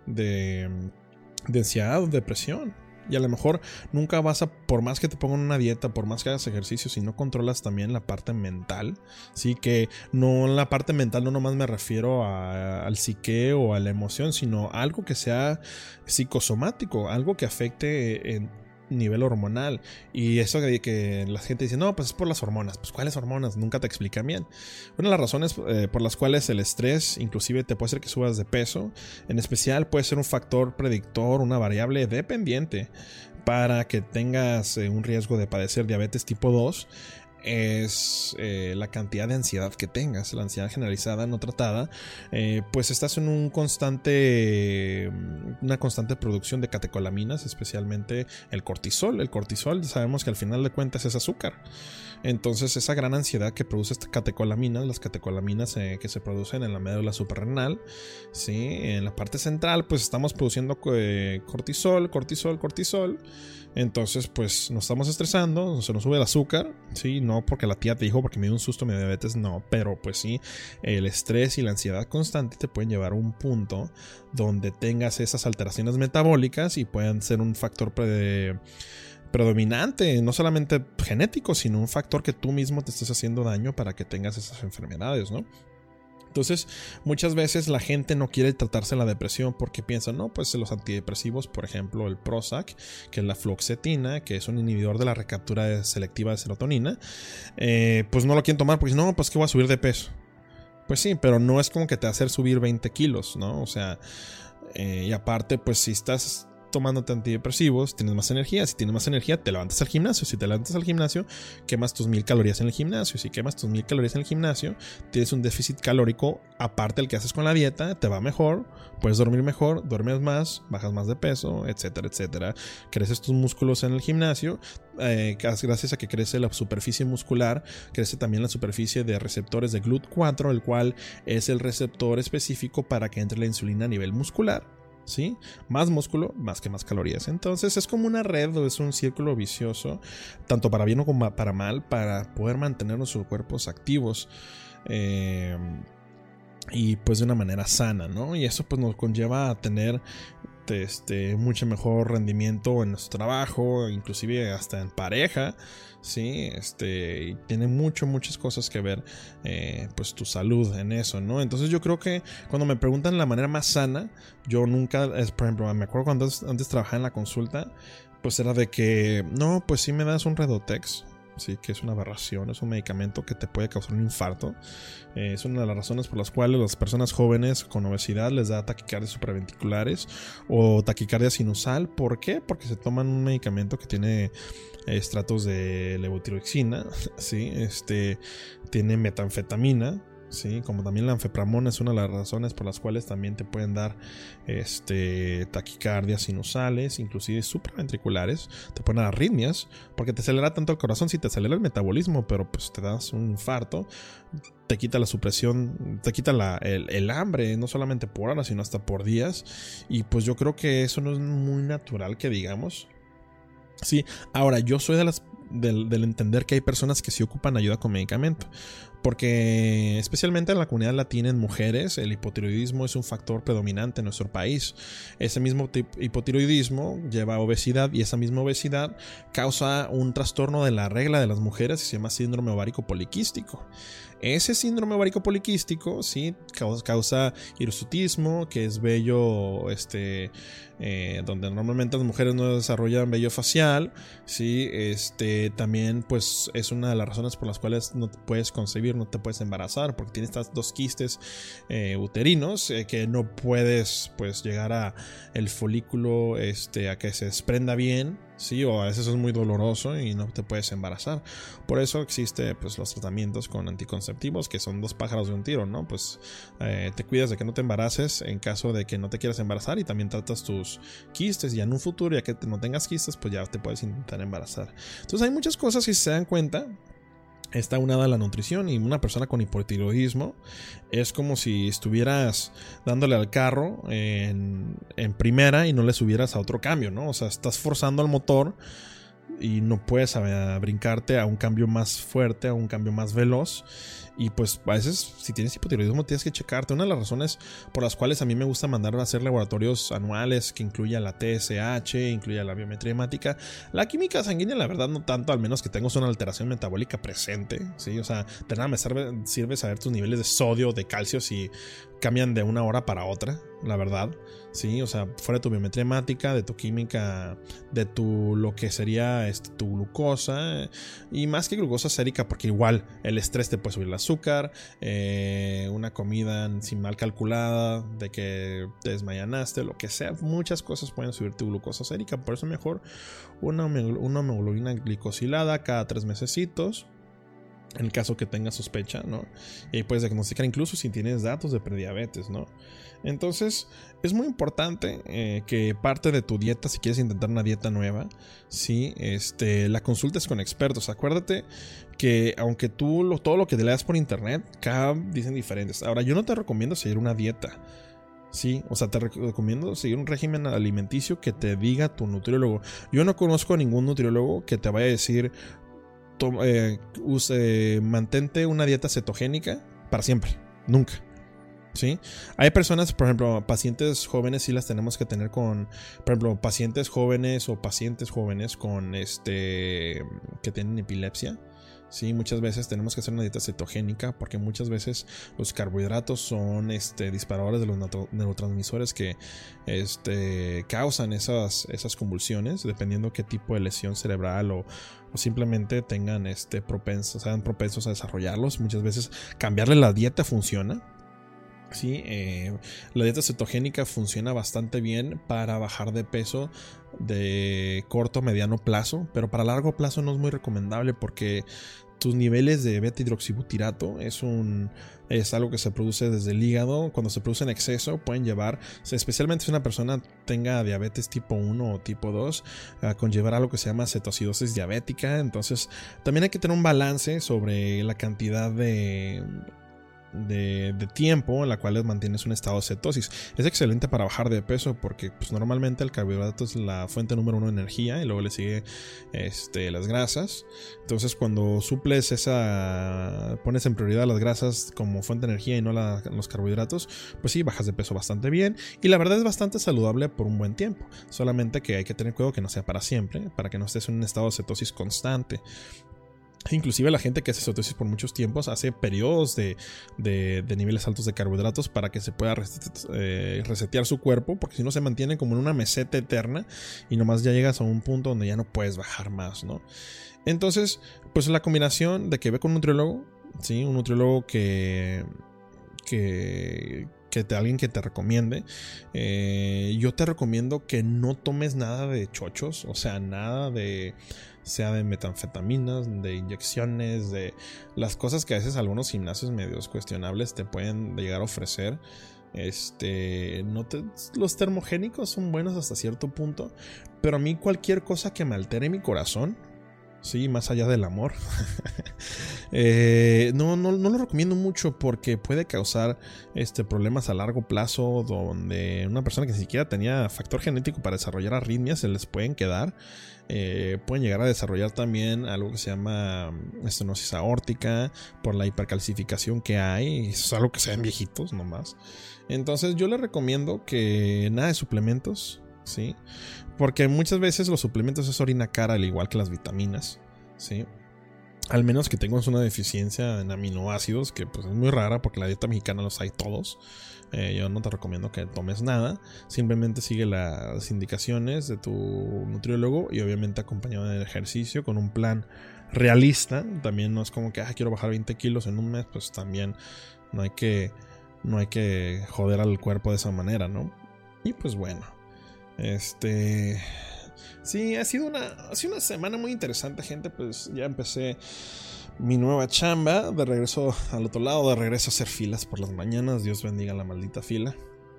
de, de ansiedad o depresión. Y a lo mejor nunca vas a, por más que te pongan una dieta, por más que hagas ejercicio, si no controlas también la parte mental, sí, que no la parte mental no nomás me refiero a, al psique o a la emoción, sino a algo que sea psicosomático, algo que afecte en nivel hormonal. Y eso de que la gente dice, no, pues es por las hormonas. Pues ¿cuáles hormonas? Nunca te explican bien. Una de las razones eh, por las cuales el estrés inclusive te puede hacer que subas de peso, en especial puede ser un factor predictor, una variable dependiente para que tengas eh, un riesgo de padecer diabetes tipo dos. es eh, la cantidad de ansiedad que tengas, la ansiedad generalizada no tratada, eh, pues estás en un constante, una constante producción de catecolaminas, especialmente el cortisol. El cortisol sabemos que al final de cuentas es azúcar. Entonces esa gran ansiedad que produce estas catecolaminas, las catecolaminas eh, que se producen en la médula suprarrenal, ¿sí? En la parte central pues estamos produciendo eh, cortisol, cortisol, cortisol. Entonces pues nos estamos estresando, se nos sube el azúcar, ¿sí? No porque la tía te dijo porque me dio un susto, me dio diabetes, no, pero pues sí, el estrés y la ansiedad constante te pueden llevar a un punto donde tengas esas alteraciones metabólicas y pueden ser un factor pre predominante, no solamente genético, sino un factor que tú mismo te estés haciendo daño para que tengas esas enfermedades, ¿no? Entonces, muchas veces la gente no quiere tratarse la depresión porque piensan, no, pues los antidepresivos, por ejemplo, el Prozac, que es la fluoxetina, que es un inhibidor de la recaptura selectiva de serotonina, eh, pues no lo quieren tomar porque dicen, no, pues que voy a subir de peso. Pues sí, pero no es como que te va a hacer subir veinte kilos, ¿no? O sea, eh, y aparte, pues si estás tomándote antidepresivos, tienes más energía. Si tienes más energía, te levantas al gimnasio. Si te levantas al gimnasio, quemas tus mil calorías en el gimnasio. Si quemas tus mil calorías en el gimnasio, tienes un déficit calórico aparte del que haces con la dieta, te va mejor, puedes dormir mejor, duermes más, bajas más de peso, etcétera, etcétera. Creces tus músculos en el gimnasio, eh, gracias a que crece la superficie muscular, crece también la superficie de receptores de G L U T cuatro, el cual es el receptor específico para que entre la insulina a nivel muscular. ¿Sí? Más músculo, más que más calorías. Entonces es como una red o es un círculo vicioso, tanto para bien o como para mal, para poder mantener nuestros cuerpos activos eh, y pues de una manera sana, ¿no? Y eso pues nos conlleva a tener este, mucho mejor rendimiento en nuestro trabajo, inclusive hasta en pareja, ¿sí? Este, y tiene mucho, muchas cosas que ver, eh, pues tu salud en eso, ¿no? Entonces yo creo que cuando me preguntan la manera más sana, yo nunca, es, por ejemplo, me acuerdo cuando antes, antes trabajaba en la consulta, pues era de que, no, pues sí me das un Redotex. Sí, que es una aberración, es un medicamento que te puede causar un infarto. Eh, es una de las razones por las cuales las personas jóvenes con obesidad les da taquicardias supraventriculares o taquicardia sinusal. ¿Por qué? Porque se toman un medicamento que tiene estratos de levotiroxina, ¿sí? Este, tiene metanfetamina, ¿sí? Como también la anfepramona es una de las razones por las cuales también te pueden dar este, taquicardias sinusales, inclusive supraventriculares, te pueden dar arritmias, porque te acelera tanto el corazón, sí te acelera el metabolismo, pero pues te das un infarto, te quita la supresión, te quita la, el, el hambre, no solamente por horas, sino hasta por días, y pues yo creo que eso no es muy natural que digamos. Sí, ahora yo soy de las Del, del entender que hay personas que sí ocupan ayuda con medicamento, porque especialmente en la comunidad latina, en mujeres, el hipotiroidismo es un factor predominante en nuestro país. Ese mismo hipotiroidismo lleva a obesidad y esa misma obesidad causa un trastorno de la regla de las mujeres que se llama síndrome ovárico poliquístico. Ese síndrome ovárico poliquístico, sí, causa, causa hirsutismo, que es vello, este, eh, donde normalmente las mujeres no desarrollan vello facial, sí, este, también, pues, es una de las razones por las cuales no te puedes concebir, no te puedes embarazar, porque tienes estas dos quistes eh, uterinos eh, que no puedes, pues, llegar a el folículo, este, a que se desprenda bien. Sí, o a veces es muy doloroso y no te puedes embarazar. Por eso existe pues los tratamientos con anticonceptivos, que son dos pájaros de un tiro, ¿no? Pues eh, te cuidas de que no te embaraces en caso de que no te quieras embarazar, y también tratas tus quistes, y en un futuro, ya que no tengas quistes, pues ya te puedes intentar embarazar. Entonces hay muchas cosas que, si se dan cuenta, está unada a la nutrición, y una persona con hipotiroidismo es como si estuvieras dándole al carro en, en primera y no le subieras a otro cambio, ¿no? O sea, estás forzando al motor y no puedes a, a brincarte a un cambio más fuerte, a un cambio más veloz. Y pues a veces, si tienes hipotiroidismo, tienes que checarte. Una de las razones por las cuales a mí me gusta mandar a hacer laboratorios anuales, que incluya la T S H, incluya la biometría hemática, la química sanguínea, la verdad no tanto, al menos que tengas una alteración metabólica presente, ¿sí? O sea, de nada me sirve, sirve saber tus niveles de sodio, de calcio, si cambian de una hora para otra, la verdad, sí, o sea, fuera de tu biometría hemática, de tu química, de tu, lo que sería este, tu glucosa, y más que glucosa sérica, porque igual el estrés te puede subir el azúcar, eh, una comida sin mal calculada, de que te desmayanaste, lo que sea, muchas cosas pueden subir tu glucosa sérica. Por eso mejor una, una hemoglobina glicosilada cada tres mesecitos. en el caso que tengas sospecha, ¿no? Y ahí puedes diagnosticar incluso si tienes datos de prediabetes, ¿no? Entonces, es muy importante eh, que parte de tu dieta, si quieres intentar una dieta nueva, ¿sí? este, la consultes con expertos. Acuérdate que aunque tú lo, todo lo que te leas por internet, cada dicen diferentes. Ahora, yo no te recomiendo seguir una dieta. Sí, o sea, te recomiendo seguir un régimen alimenticio que te diga tu nutriólogo. Yo no conozco a ningún nutriólogo que te vaya a decir... Eh, use, mantente una dieta cetogénica para siempre, nunca. ¿Sí? Hay personas, por ejemplo, pacientes jóvenes sí las tenemos que tener con, por ejemplo, pacientes jóvenes o pacientes jóvenes con este que tienen epilepsia. Sí, muchas veces tenemos que hacer una dieta cetogénica porque muchas veces los carbohidratos son este, disparadores de los neurotransmisores que este, causan esas, esas convulsiones, dependiendo qué tipo de lesión cerebral o, o simplemente tengan este, propensos, sean propensos a desarrollarlos. Muchas veces cambiarle la dieta funciona. Sí, eh, la dieta cetogénica funciona bastante bien para bajar de peso de corto a mediano plazo, pero para largo plazo no es muy recomendable porque tus niveles de beta hidroxibutirato es un es algo que se produce desde el hígado. Cuando se produce en exceso pueden llevar, especialmente si una persona tenga diabetes tipo uno o tipo dos, a conllevar algo que se llama cetoacidosis diabética. Entonces también hay que tener un balance sobre la cantidad de De, de tiempo en la cual mantienes un estado de cetosis. Es excelente para bajar de peso porque pues, normalmente el carbohidrato es la fuente número uno de energía y luego le sigue este, las grasas. Entonces cuando suples esa, pones en prioridad las grasas como fuente de energía y no la, los carbohidratos, pues sí, bajas de peso bastante bien y la verdad es bastante saludable por un buen tiempo. Solamente que hay que tener cuidado que no sea para siempre, para que no estés en un estado de cetosis constante. Inclusive la gente que hace cetosis por muchos tiempos hace periodos de, de, de niveles altos de carbohidratos para que se pueda reset, eh, resetear su cuerpo, porque si no se mantiene como en una meseta eterna y nomás ya llegas a un punto donde ya no puedes bajar más, ¿no? Entonces, pues la combinación de que ve con un nutriólogo, ¿sí? Un nutriólogo que... que que te, alguien que te recomiende. Eh, yo te recomiendo que no tomes nada de chochos, o sea, nada de, sea de metanfetaminas, de inyecciones, de las cosas que a veces algunos gimnasios medios cuestionables te pueden llegar a ofrecer. Este, no te, los termogénicos son buenos hasta cierto punto, pero a mí cualquier cosa que me altere mi corazón, sí, más allá del amor, eh, no, no, no lo recomiendo mucho porque puede causar este, problemas a largo plazo, donde una persona que ni siquiera tenía factor genético para desarrollar arritmias se les pueden quedar. Eh, pueden llegar a desarrollar también algo que se llama estenosis aórtica por la hipercalcificación que hay. Eso es algo que se ven viejitos nomás. Entonces yo les recomiendo que nada de suplementos, ¿sí? Porque muchas veces los suplementos es orina cara, al igual que las vitaminas, ¿sí? Al menos que tengas una deficiencia en aminoácidos, que pues es muy rara porque la dieta mexicana los hay todos. Eh, yo no te recomiendo que tomes nada. Simplemente sigue las indicaciones de tu nutriólogo y obviamente acompañado del ejercicio con un plan realista. También no es como que ah, quiero bajar veinte kilos en un mes, pues también no hay que, no hay que joder al cuerpo de esa manera, ¿no? Y pues bueno. Este... Sí, ha sido una, ha sido una semana muy interesante, gente. Pues ya empecé mi nueva chamba. De regreso al otro lado, de regreso a hacer filas por las mañanas. Dios bendiga la maldita fila.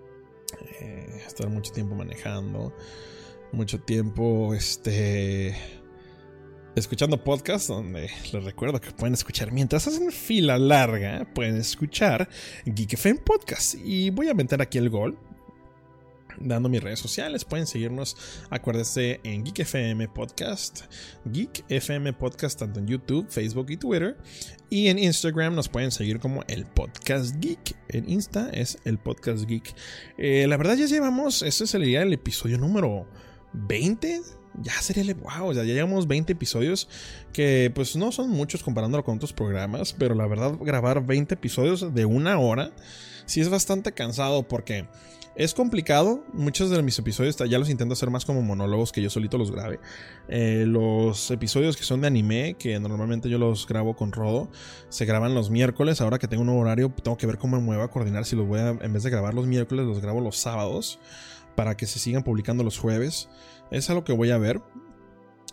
Eh, estar mucho tiempo manejando. Mucho tiempo, este... escuchando podcasts, donde les recuerdo que pueden escuchar mientras hacen fila larga. Pueden escuchar Geek F M Podcast. Y voy a meter aquí el gol dando mis redes sociales. Pueden seguirnos, acuérdense, en Geek F M Podcast, Geek F M Podcast, tanto en YouTube, Facebook y Twitter. Y en Instagram nos pueden seguir como el Podcast Geek. En Insta es el Podcast Geek. Eh, la verdad ya llevamos, este sería el episodio número veinte. Ya sería el wow, ya llevamos veinte episodios, que pues no son muchos comparándolo con otros programas, pero la verdad grabar veinte episodios de una hora sí es bastante cansado porque es complicado. Muchos de mis episodios ya los intento hacer más como monólogos, que yo solito los grabe. Eh, los episodios que son de anime, que normalmente yo los grabo con Rodo, se graban los miércoles. Ahora que tengo un nuevo horario, tengo que ver cómo me voy a coordinar. Si los voy a, en vez de grabar los miércoles, los grabo los sábados, para que se sigan publicando los jueves. Es algo que voy a ver.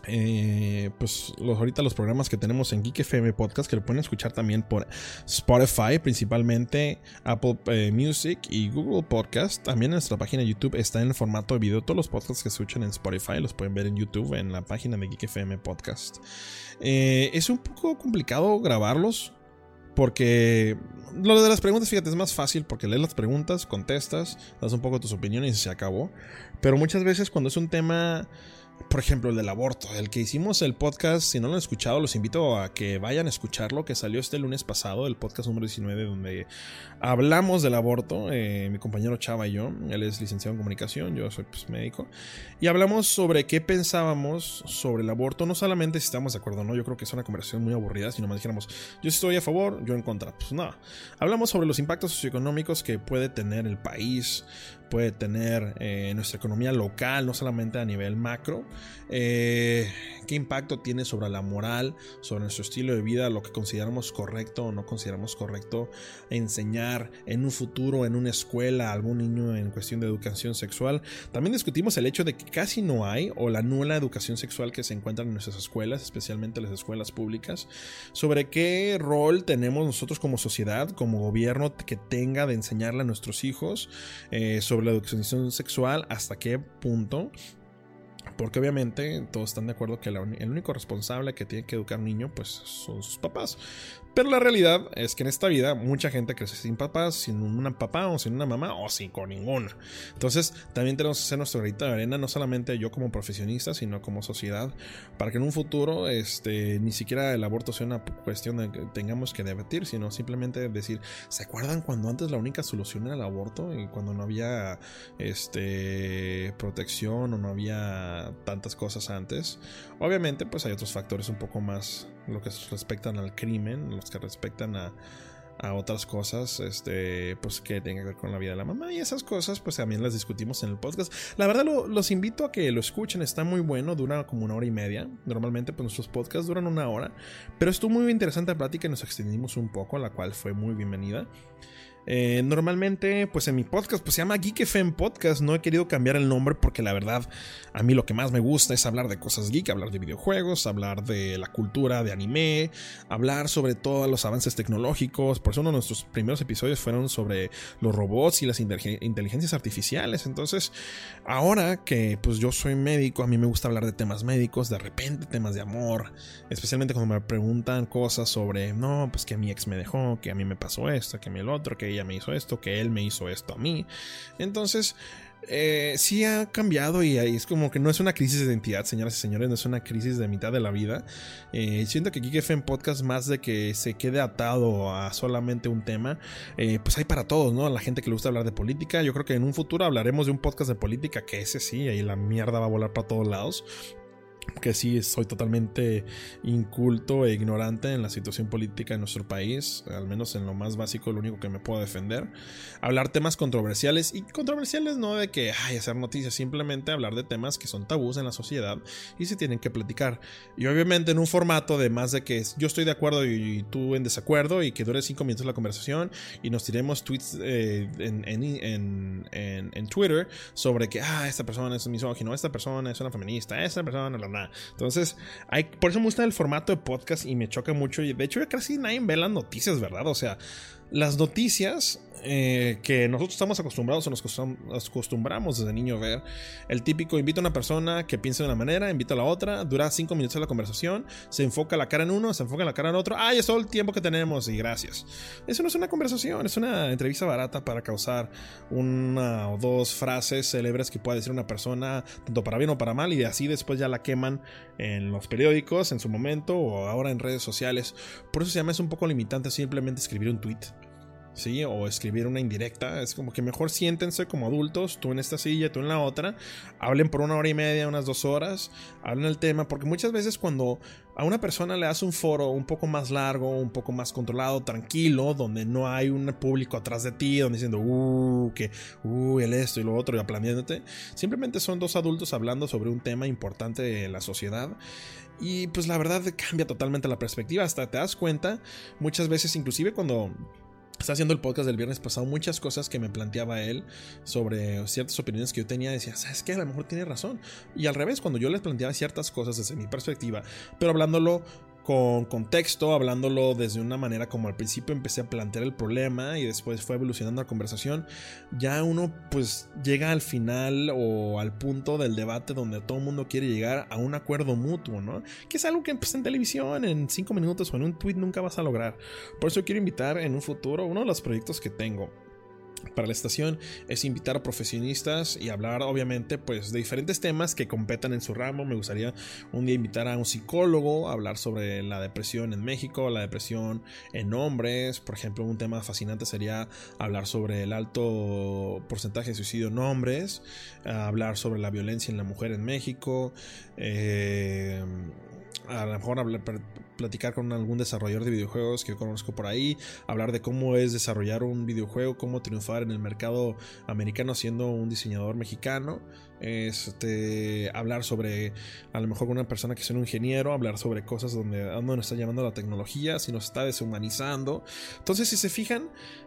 Eh, pues los, ahorita los programas que tenemos en Geek F M Podcast, que lo pueden escuchar también por Spotify, principalmente Apple eh, Music y Google Podcast. También en nuestra página de YouTube está en el formato de video. Todos los podcasts que se escuchan en Spotify los pueden ver en YouTube, en la página de Geek F M Podcast. Eh, es un poco complicado grabarlos, porque lo de las preguntas, fíjate, es más fácil porque lees las preguntas, contestas, das un poco tus opiniones y se acabó. Pero muchas veces cuando es un tema, por ejemplo, el del aborto, el que hicimos el podcast, si no lo han escuchado, los invito a que vayan a escucharlo, que salió este lunes pasado, el podcast número diecinueve, donde hablamos del aborto, eh, mi compañero Chava y yo. Él es licenciado en comunicación, yo soy pues, médico, y hablamos sobre qué pensábamos sobre el aborto, no solamente si estamos de acuerdo o no. Yo creo que es una conversación muy aburrida si nomás dijéramos yo estoy a favor, yo en contra. Pues no, hablamos sobre los impactos socioeconómicos que puede tener el país, puede tener eh, nuestra economía local, no solamente a nivel macro, eh, qué impacto tiene sobre la moral, sobre nuestro estilo de vida, lo que consideramos correcto o no consideramos correcto enseñar en un futuro en una escuela a algún niño en cuestión de educación sexual. También discutimos el hecho de que casi no hay o la nula educación sexual que se encuentra en nuestras escuelas, especialmente las escuelas públicas, sobre qué rol tenemos nosotros como sociedad, como gobierno, que tenga de enseñarle a nuestros hijos eh, sobre la educación sexual, hasta qué punto. Porque obviamente todos están de acuerdo que la, el único responsable que tiene que educar a un niño pues son sus papás. Pero la realidad es que en esta vida mucha gente crece sin papás, sin un papá o sin una mamá o sin con ninguna. Entonces también tenemos que hacer nuestro granito de arena, no solamente yo como profesionista, sino como sociedad, para que en un futuro este, ni siquiera el aborto sea una cuestión de que tengamos que debatir, sino simplemente decir, ¿se acuerdan cuando antes la única solución era el aborto? Y cuando no había este, protección o no había tantas cosas antes. Obviamente pues hay otros factores un poco más, lo que respectan al crimen, los que respectan a, a otras cosas, este, pues que tengan que ver con la vida de la mamá, y esas cosas pues también las discutimos en el podcast. La verdad lo, los invito a que lo escuchen, está muy bueno, dura como una hora y media. Normalmente pues nuestros podcasts duran una hora, pero estuvo muy interesante la plática y nos extendimos un poco, la cual fue muy bienvenida. Eh, normalmente pues en mi podcast pues se llama Geek F M Podcast. No he querido cambiar el nombre porque la verdad a mí lo que más me gusta es hablar de cosas geek, hablar de videojuegos, hablar de la cultura de anime, hablar sobre todos los avances tecnológicos. Por eso uno de nuestros primeros episodios fueron sobre los robots y las inteligencias artificiales. Entonces ahora que pues yo soy médico, a mí me gusta hablar de temas médicos, de repente temas de amor, especialmente cuando me preguntan cosas sobre no, pues que mi ex me dejó, que a mí me pasó esto, que a mí el otro, que ella me hizo esto, que él me hizo esto a mí. Entonces eh, sí ha cambiado, y es como que no es una crisis de identidad, señoras y señores, no es una crisis de mitad de la vida. eh, siento que Geek F M Podcast, más de que se quede atado a solamente un tema, eh, pues hay para todos, ¿no? A la gente que le gusta hablar de política, yo creo que en un futuro hablaremos de un podcast de política, que ese sí, ahí la mierda va a volar para todos lados, que sí, soy totalmente inculto e ignorante en la situación política de nuestro país, al menos en lo más básico, lo único que me puedo defender. Hablar temas controversiales, y controversiales no de que ay, hacer noticias, simplemente hablar de temas que son tabús en la sociedad y se tienen que platicar. Y obviamente en un formato de más de que yo estoy de acuerdo y tú en desacuerdo, y que dure cinco minutos la conversación y nos tiremos tweets eh, en, en, en, en, en Twitter sobre que ah, esta persona es misógino, esta persona es una feminista, esta persona la nada. Entonces, hay, por eso me gusta el formato de podcast y me choca mucho. Y de hecho, ya casi nadie ve las noticias, ¿verdad? O sea, las noticias eh, que nosotros estamos acostumbrados o nos acostumbramos desde niño a ver, el típico invita a una persona que piensa de una manera, invita a la otra, dura cinco minutos la conversación, se enfoca la cara en uno, se enfoca la cara en otro, ¡ay, es todo el tiempo que tenemos! Y gracias. Eso no es una conversación, es una entrevista barata para causar una o dos frases célebres que pueda decir una persona, tanto para bien o para mal, y así después ya la queman en los periódicos en su momento o ahora en redes sociales. Por eso se llama, es un poco limitante simplemente escribir un tweet, ¿sí? O escribir una indirecta. Es como que mejor siéntense como adultos, tú en esta silla, tú en la otra, hablen por una hora y media, unas dos horas, hablen el tema, porque muchas veces cuando a una persona le das un foro un poco más largo, un poco más controlado, tranquilo, donde no hay un público atrás de ti, donde diciendo, uh, que, uh, el esto y lo otro, y aplaudiéndote, simplemente son dos adultos hablando sobre un tema importante de la sociedad. Y pues la verdad cambia totalmente la perspectiva, hasta te das cuenta muchas veces, inclusive cuando Estaba haciendo el podcast del viernes pasado, muchas cosas que me planteaba él sobre ciertas opiniones que yo tenía, decía, ¿sabes qué? A lo mejor tiene razón. Y al revés, cuando yo les planteaba ciertas cosas desde mi perspectiva, pero hablándolo con contexto, hablándolo desde una manera como al principio empecé a plantear el problema y después fue evolucionando la conversación, ya uno pues llega al final o al punto del debate donde todo el mundo quiere llegar a un acuerdo mutuo, ¿no? Que es algo que pues, en televisión en cinco minutos o en un tweet nunca vas a lograr. Por eso quiero invitar en un futuro, uno de los proyectos que tengo para la estación es invitar a profesionistas y hablar obviamente pues de diferentes temas que competan en su ramo. Me gustaría un día invitar a un psicólogo a hablar sobre la depresión en México, la depresión en hombres. Por ejemplo, un tema fascinante sería hablar sobre el alto porcentaje de suicidio en hombres, hablar sobre la violencia en la mujer en México, eh, a lo mejor hablar, platicar con algún desarrollador de videojuegos que yo conozco por ahí, hablar de cómo es desarrollar un videojuego, cómo triunfar en el mercado americano siendo un diseñador mexicano, este, hablar sobre a lo mejor con una persona que es un ingeniero, hablar sobre cosas donde a dónde nos está llevando la tecnología, si nos está deshumanizando. Entonces, si se fijan,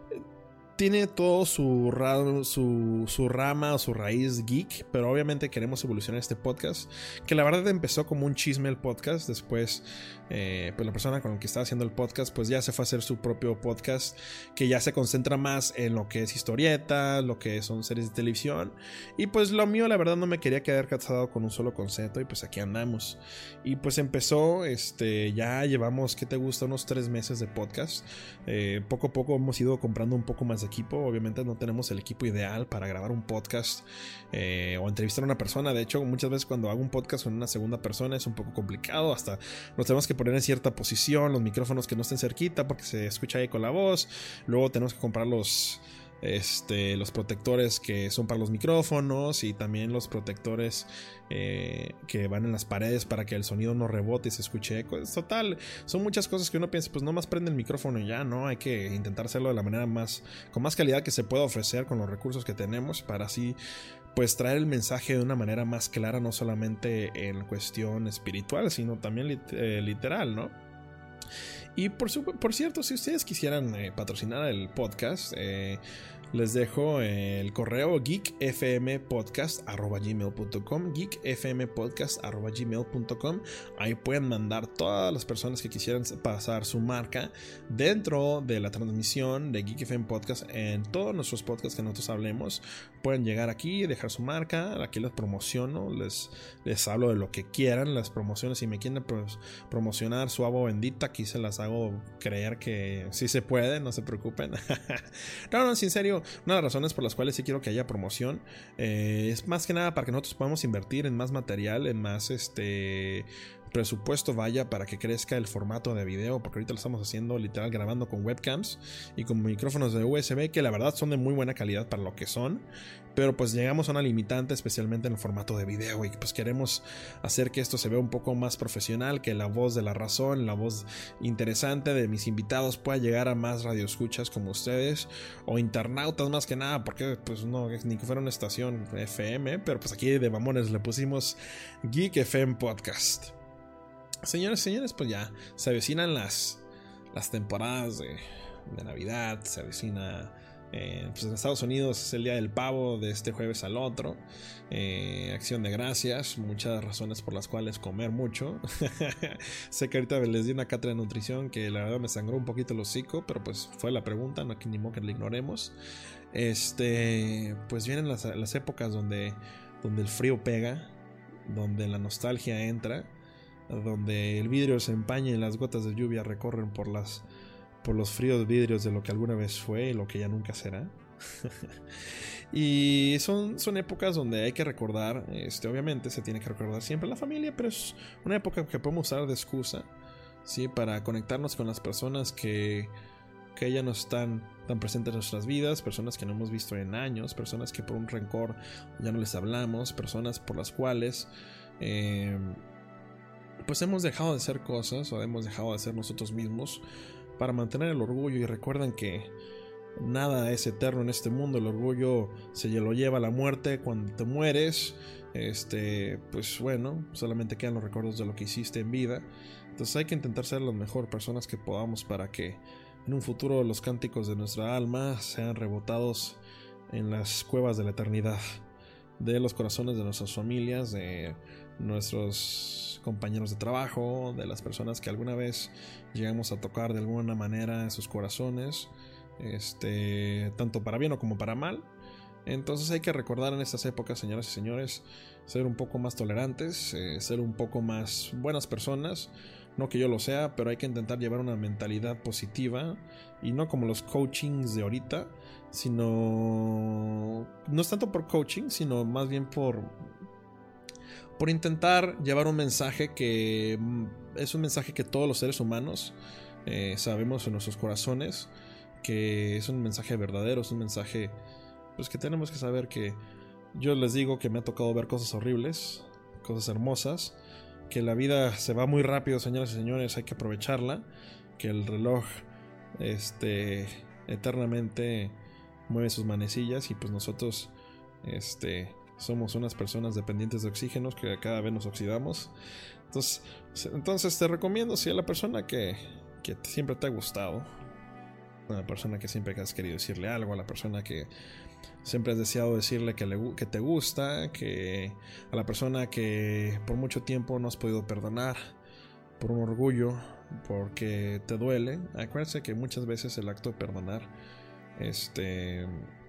tiene todo su, ra su, su rama o su raíz geek, pero obviamente queremos evolucionar este podcast, que la verdad empezó como un chisme el podcast. Después eh, pues la persona con la que estaba haciendo el podcast pues ya se fue a hacer su propio podcast, que ya se concentra más en lo que es historieta, lo que son series de televisión, y pues lo mío la verdad no me quería quedar casado con un solo concepto, y pues aquí andamos. Y pues empezó, este, ya llevamos, ¿qué te gusta? Unos tres meses de podcast. eh, poco a poco hemos ido comprando un poco más de equipo. Obviamente no tenemos el equipo ideal para grabar un podcast eh, o entrevistar a una persona. De hecho, muchas veces cuando hago un podcast con una segunda persona es un poco complicado, hasta nos tenemos que poner en cierta posición, los micrófonos que no estén cerquita porque se escucha ahí con la voz. Luego tenemos que comprar los Este, los protectores que son para los micrófonos, y también los protectores eh, que van en las paredes para que el sonido no rebote y se escuche eco. Total, son muchas cosas que uno piensa, pues nomás prende el micrófono y ya, ¿no? Hay que intentar hacerlo de la manera más, con más calidad que se pueda ofrecer con los recursos que tenemos, para así pues traer el mensaje de una manera más clara, no solamente en cuestión espiritual, sino también lit eh, literal, ¿no? Y por, su, por cierto, si ustedes quisieran eh, patrocinar el podcast, eh, les dejo el correo geekfmpodcast arroba gmail punto com, geekfmpodcast arroba gmail punto com. Ahí pueden mandar todas las personas que quisieran pasar su marca dentro de la transmisión de Geek F M Podcast. En todos nuestros podcasts que nosotros hablemos, pueden llegar aquí, dejar su marca. Aquí les promociono, les, les hablo de lo que quieran, las promociones. Si me quieren pues, promocionar su agua bendita, aquí se las hago creer que sí se puede, no se preocupen. No, no, en serio, una de las razones por las cuales sí quiero que haya promoción eh, es más que nada para que nosotros podamos invertir en más material, en más este presupuesto vaya, para que crezca el formato de video, porque ahorita lo estamos haciendo literal grabando con webcams y con micrófonos de U S B que la verdad son de muy buena calidad para lo que son, pero pues llegamos a una limitante, especialmente en el formato de video, y pues queremos hacer que esto se vea un poco más profesional, que la voz de la razón, la voz interesante de mis invitados pueda llegar a más radioescuchas como ustedes, o internautas más que nada, porque pues no, ni que fuera una estación F M, pero pues aquí de mamones le pusimos Geek F M Podcast. Señores, señores, pues ya se avecinan las, las temporadas de, de Navidad, se avecina... Eh, pues en Estados Unidos es el día del pavo, de este jueves al otro, eh, acción de gracias, muchas razones por las cuales comer mucho. Sé que ahorita les di una cátedra de nutrición que la verdad me sangró un poquito el hocico, pero pues fue la pregunta, no que ni modo que la ignoremos. Este, pues vienen las, las épocas donde, donde el frío pega, donde la nostalgia entra, donde el vidrio se empaña y las gotas de lluvia recorren por las por los fríos vidrios de lo que alguna vez fue y lo que ya nunca será. Y son, son épocas donde hay que recordar, este, obviamente se tiene que recordar siempre la familia, pero es una época que podemos usar de excusa, ¿sí? Para conectarnos con las personas que, que ya no están tan presentes en nuestras vidas, personas que no hemos visto en años, personas que por un rencor ya no les hablamos, personas por las cuales eh, pues hemos dejado de hacer cosas o hemos dejado de ser nosotros mismos para mantener el orgullo. Y recuerden que nada es eterno en este mundo, el orgullo se lo lleva a la muerte. Cuando te mueres, este, pues bueno, solamente quedan los recuerdos de lo que hiciste en vida. Entonces hay que intentar ser las mejores personas que podamos para que en un futuro los cánticos de nuestra alma sean rebotados en las cuevas de la eternidad, de los corazones de nuestras familias, de nuestros compañeros de trabajo, de las personas que alguna vez llegamos a tocar de alguna manera en sus corazones, este, tanto para bien o como para mal. Entonces hay que recordar en estas épocas, señoras y señores, ser un poco más tolerantes, eh, ser un poco más buenas personas. No que yo lo sea, pero hay que intentar llevar una mentalidad positiva y no como los coachings de ahorita, sino no es tanto por coaching, sino más bien por por intentar llevar un mensaje que es un mensaje que todos los seres humanos eh, sabemos en nuestros corazones, que es un mensaje verdadero, es un mensaje pues que tenemos que saber que yo les digo que me ha tocado ver cosas horribles, cosas hermosas, que la vida se va muy rápido, señoras y señores, hay que aprovecharla, que el reloj este eternamente mueve sus manecillas y pues nosotros este somos unas personas dependientes de oxígenos que cada vez nos oxidamos. Entonces, entonces te recomiendo, si a la persona que, que siempre te ha gustado, a la persona que siempre has querido decirle algo, a la persona que siempre has deseado decirle que, le, que te gusta, que a la persona que por mucho tiempo no has podido perdonar, por un orgullo, porque te duele. Acuérdense que muchas veces el acto de perdonar este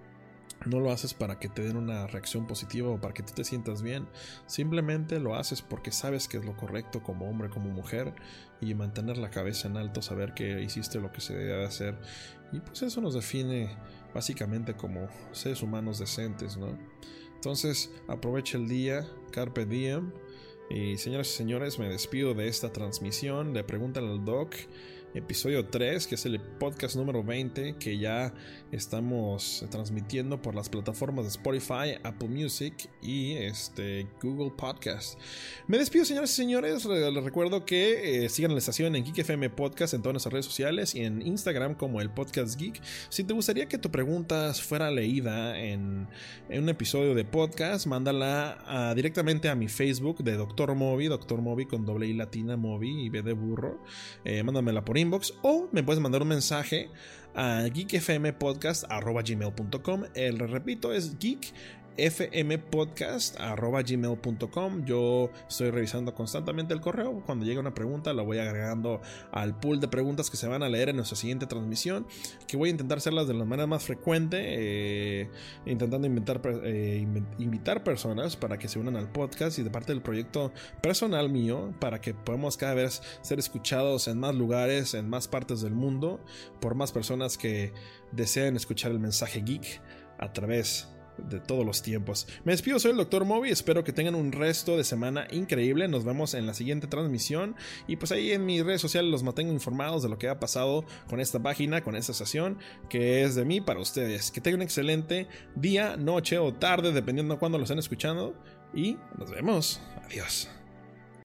no lo haces para que te den una reacción positiva o para que tú te sientas bien, simplemente lo haces porque sabes que es lo correcto como hombre, como mujer, y mantener la cabeza en alto, saber que hiciste lo que se debe hacer, y pues eso nos define básicamente como seres humanos decentes, ¿no? Entonces aprovecha el día, carpe diem. Y señoras y señores, me despido de esta transmisión de Pregúntale al Doc, episodio tres, que es el podcast número veinte, que ya estamos transmitiendo por las plataformas de Spotify, Apple Music y este, Google Podcast. Me despido, señoras y señores. Les recuerdo que eh, sigan la estación en Geek F M Podcast en todas nuestras redes sociales y en Instagram como el Podcast Geek. Si te gustaría que tu pregunta fuera leída en, en un episodio de podcast, mándala a, directamente a mi Facebook de Doctor Moby, Doctor Moby con doble I latina, Moby y B de burro. Eh, mándamela por inbox o me puedes mandar un mensaje a geekfmpodcast arroba gmail punto com. El repito, es geek fmpodcast arroba gmail punto com. Yo estoy revisando constantemente el correo. Cuando llega una pregunta la voy agregando al pool de preguntas que se van a leer en nuestra siguiente transmisión, que voy a intentar hacerlas de la manera más frecuente, eh, intentando inventar, eh, invitar personas para que se unan al podcast y de parte del proyecto personal mío, para que podamos cada vez ser escuchados en más lugares, en más partes del mundo, por más personas que deseen escuchar el mensaje geek a través de todos los tiempos. Me despido, soy el Doctor Moby, espero que tengan un resto de semana increíble. Nos vemos en la siguiente transmisión y pues ahí en mis redes sociales los mantengo informados de lo que ha pasado con esta página, con esta estación que es de mí para ustedes. Que tengan un excelente día, noche o tarde, dependiendo de cuándo lo estén escuchando, y nos vemos. Adiós.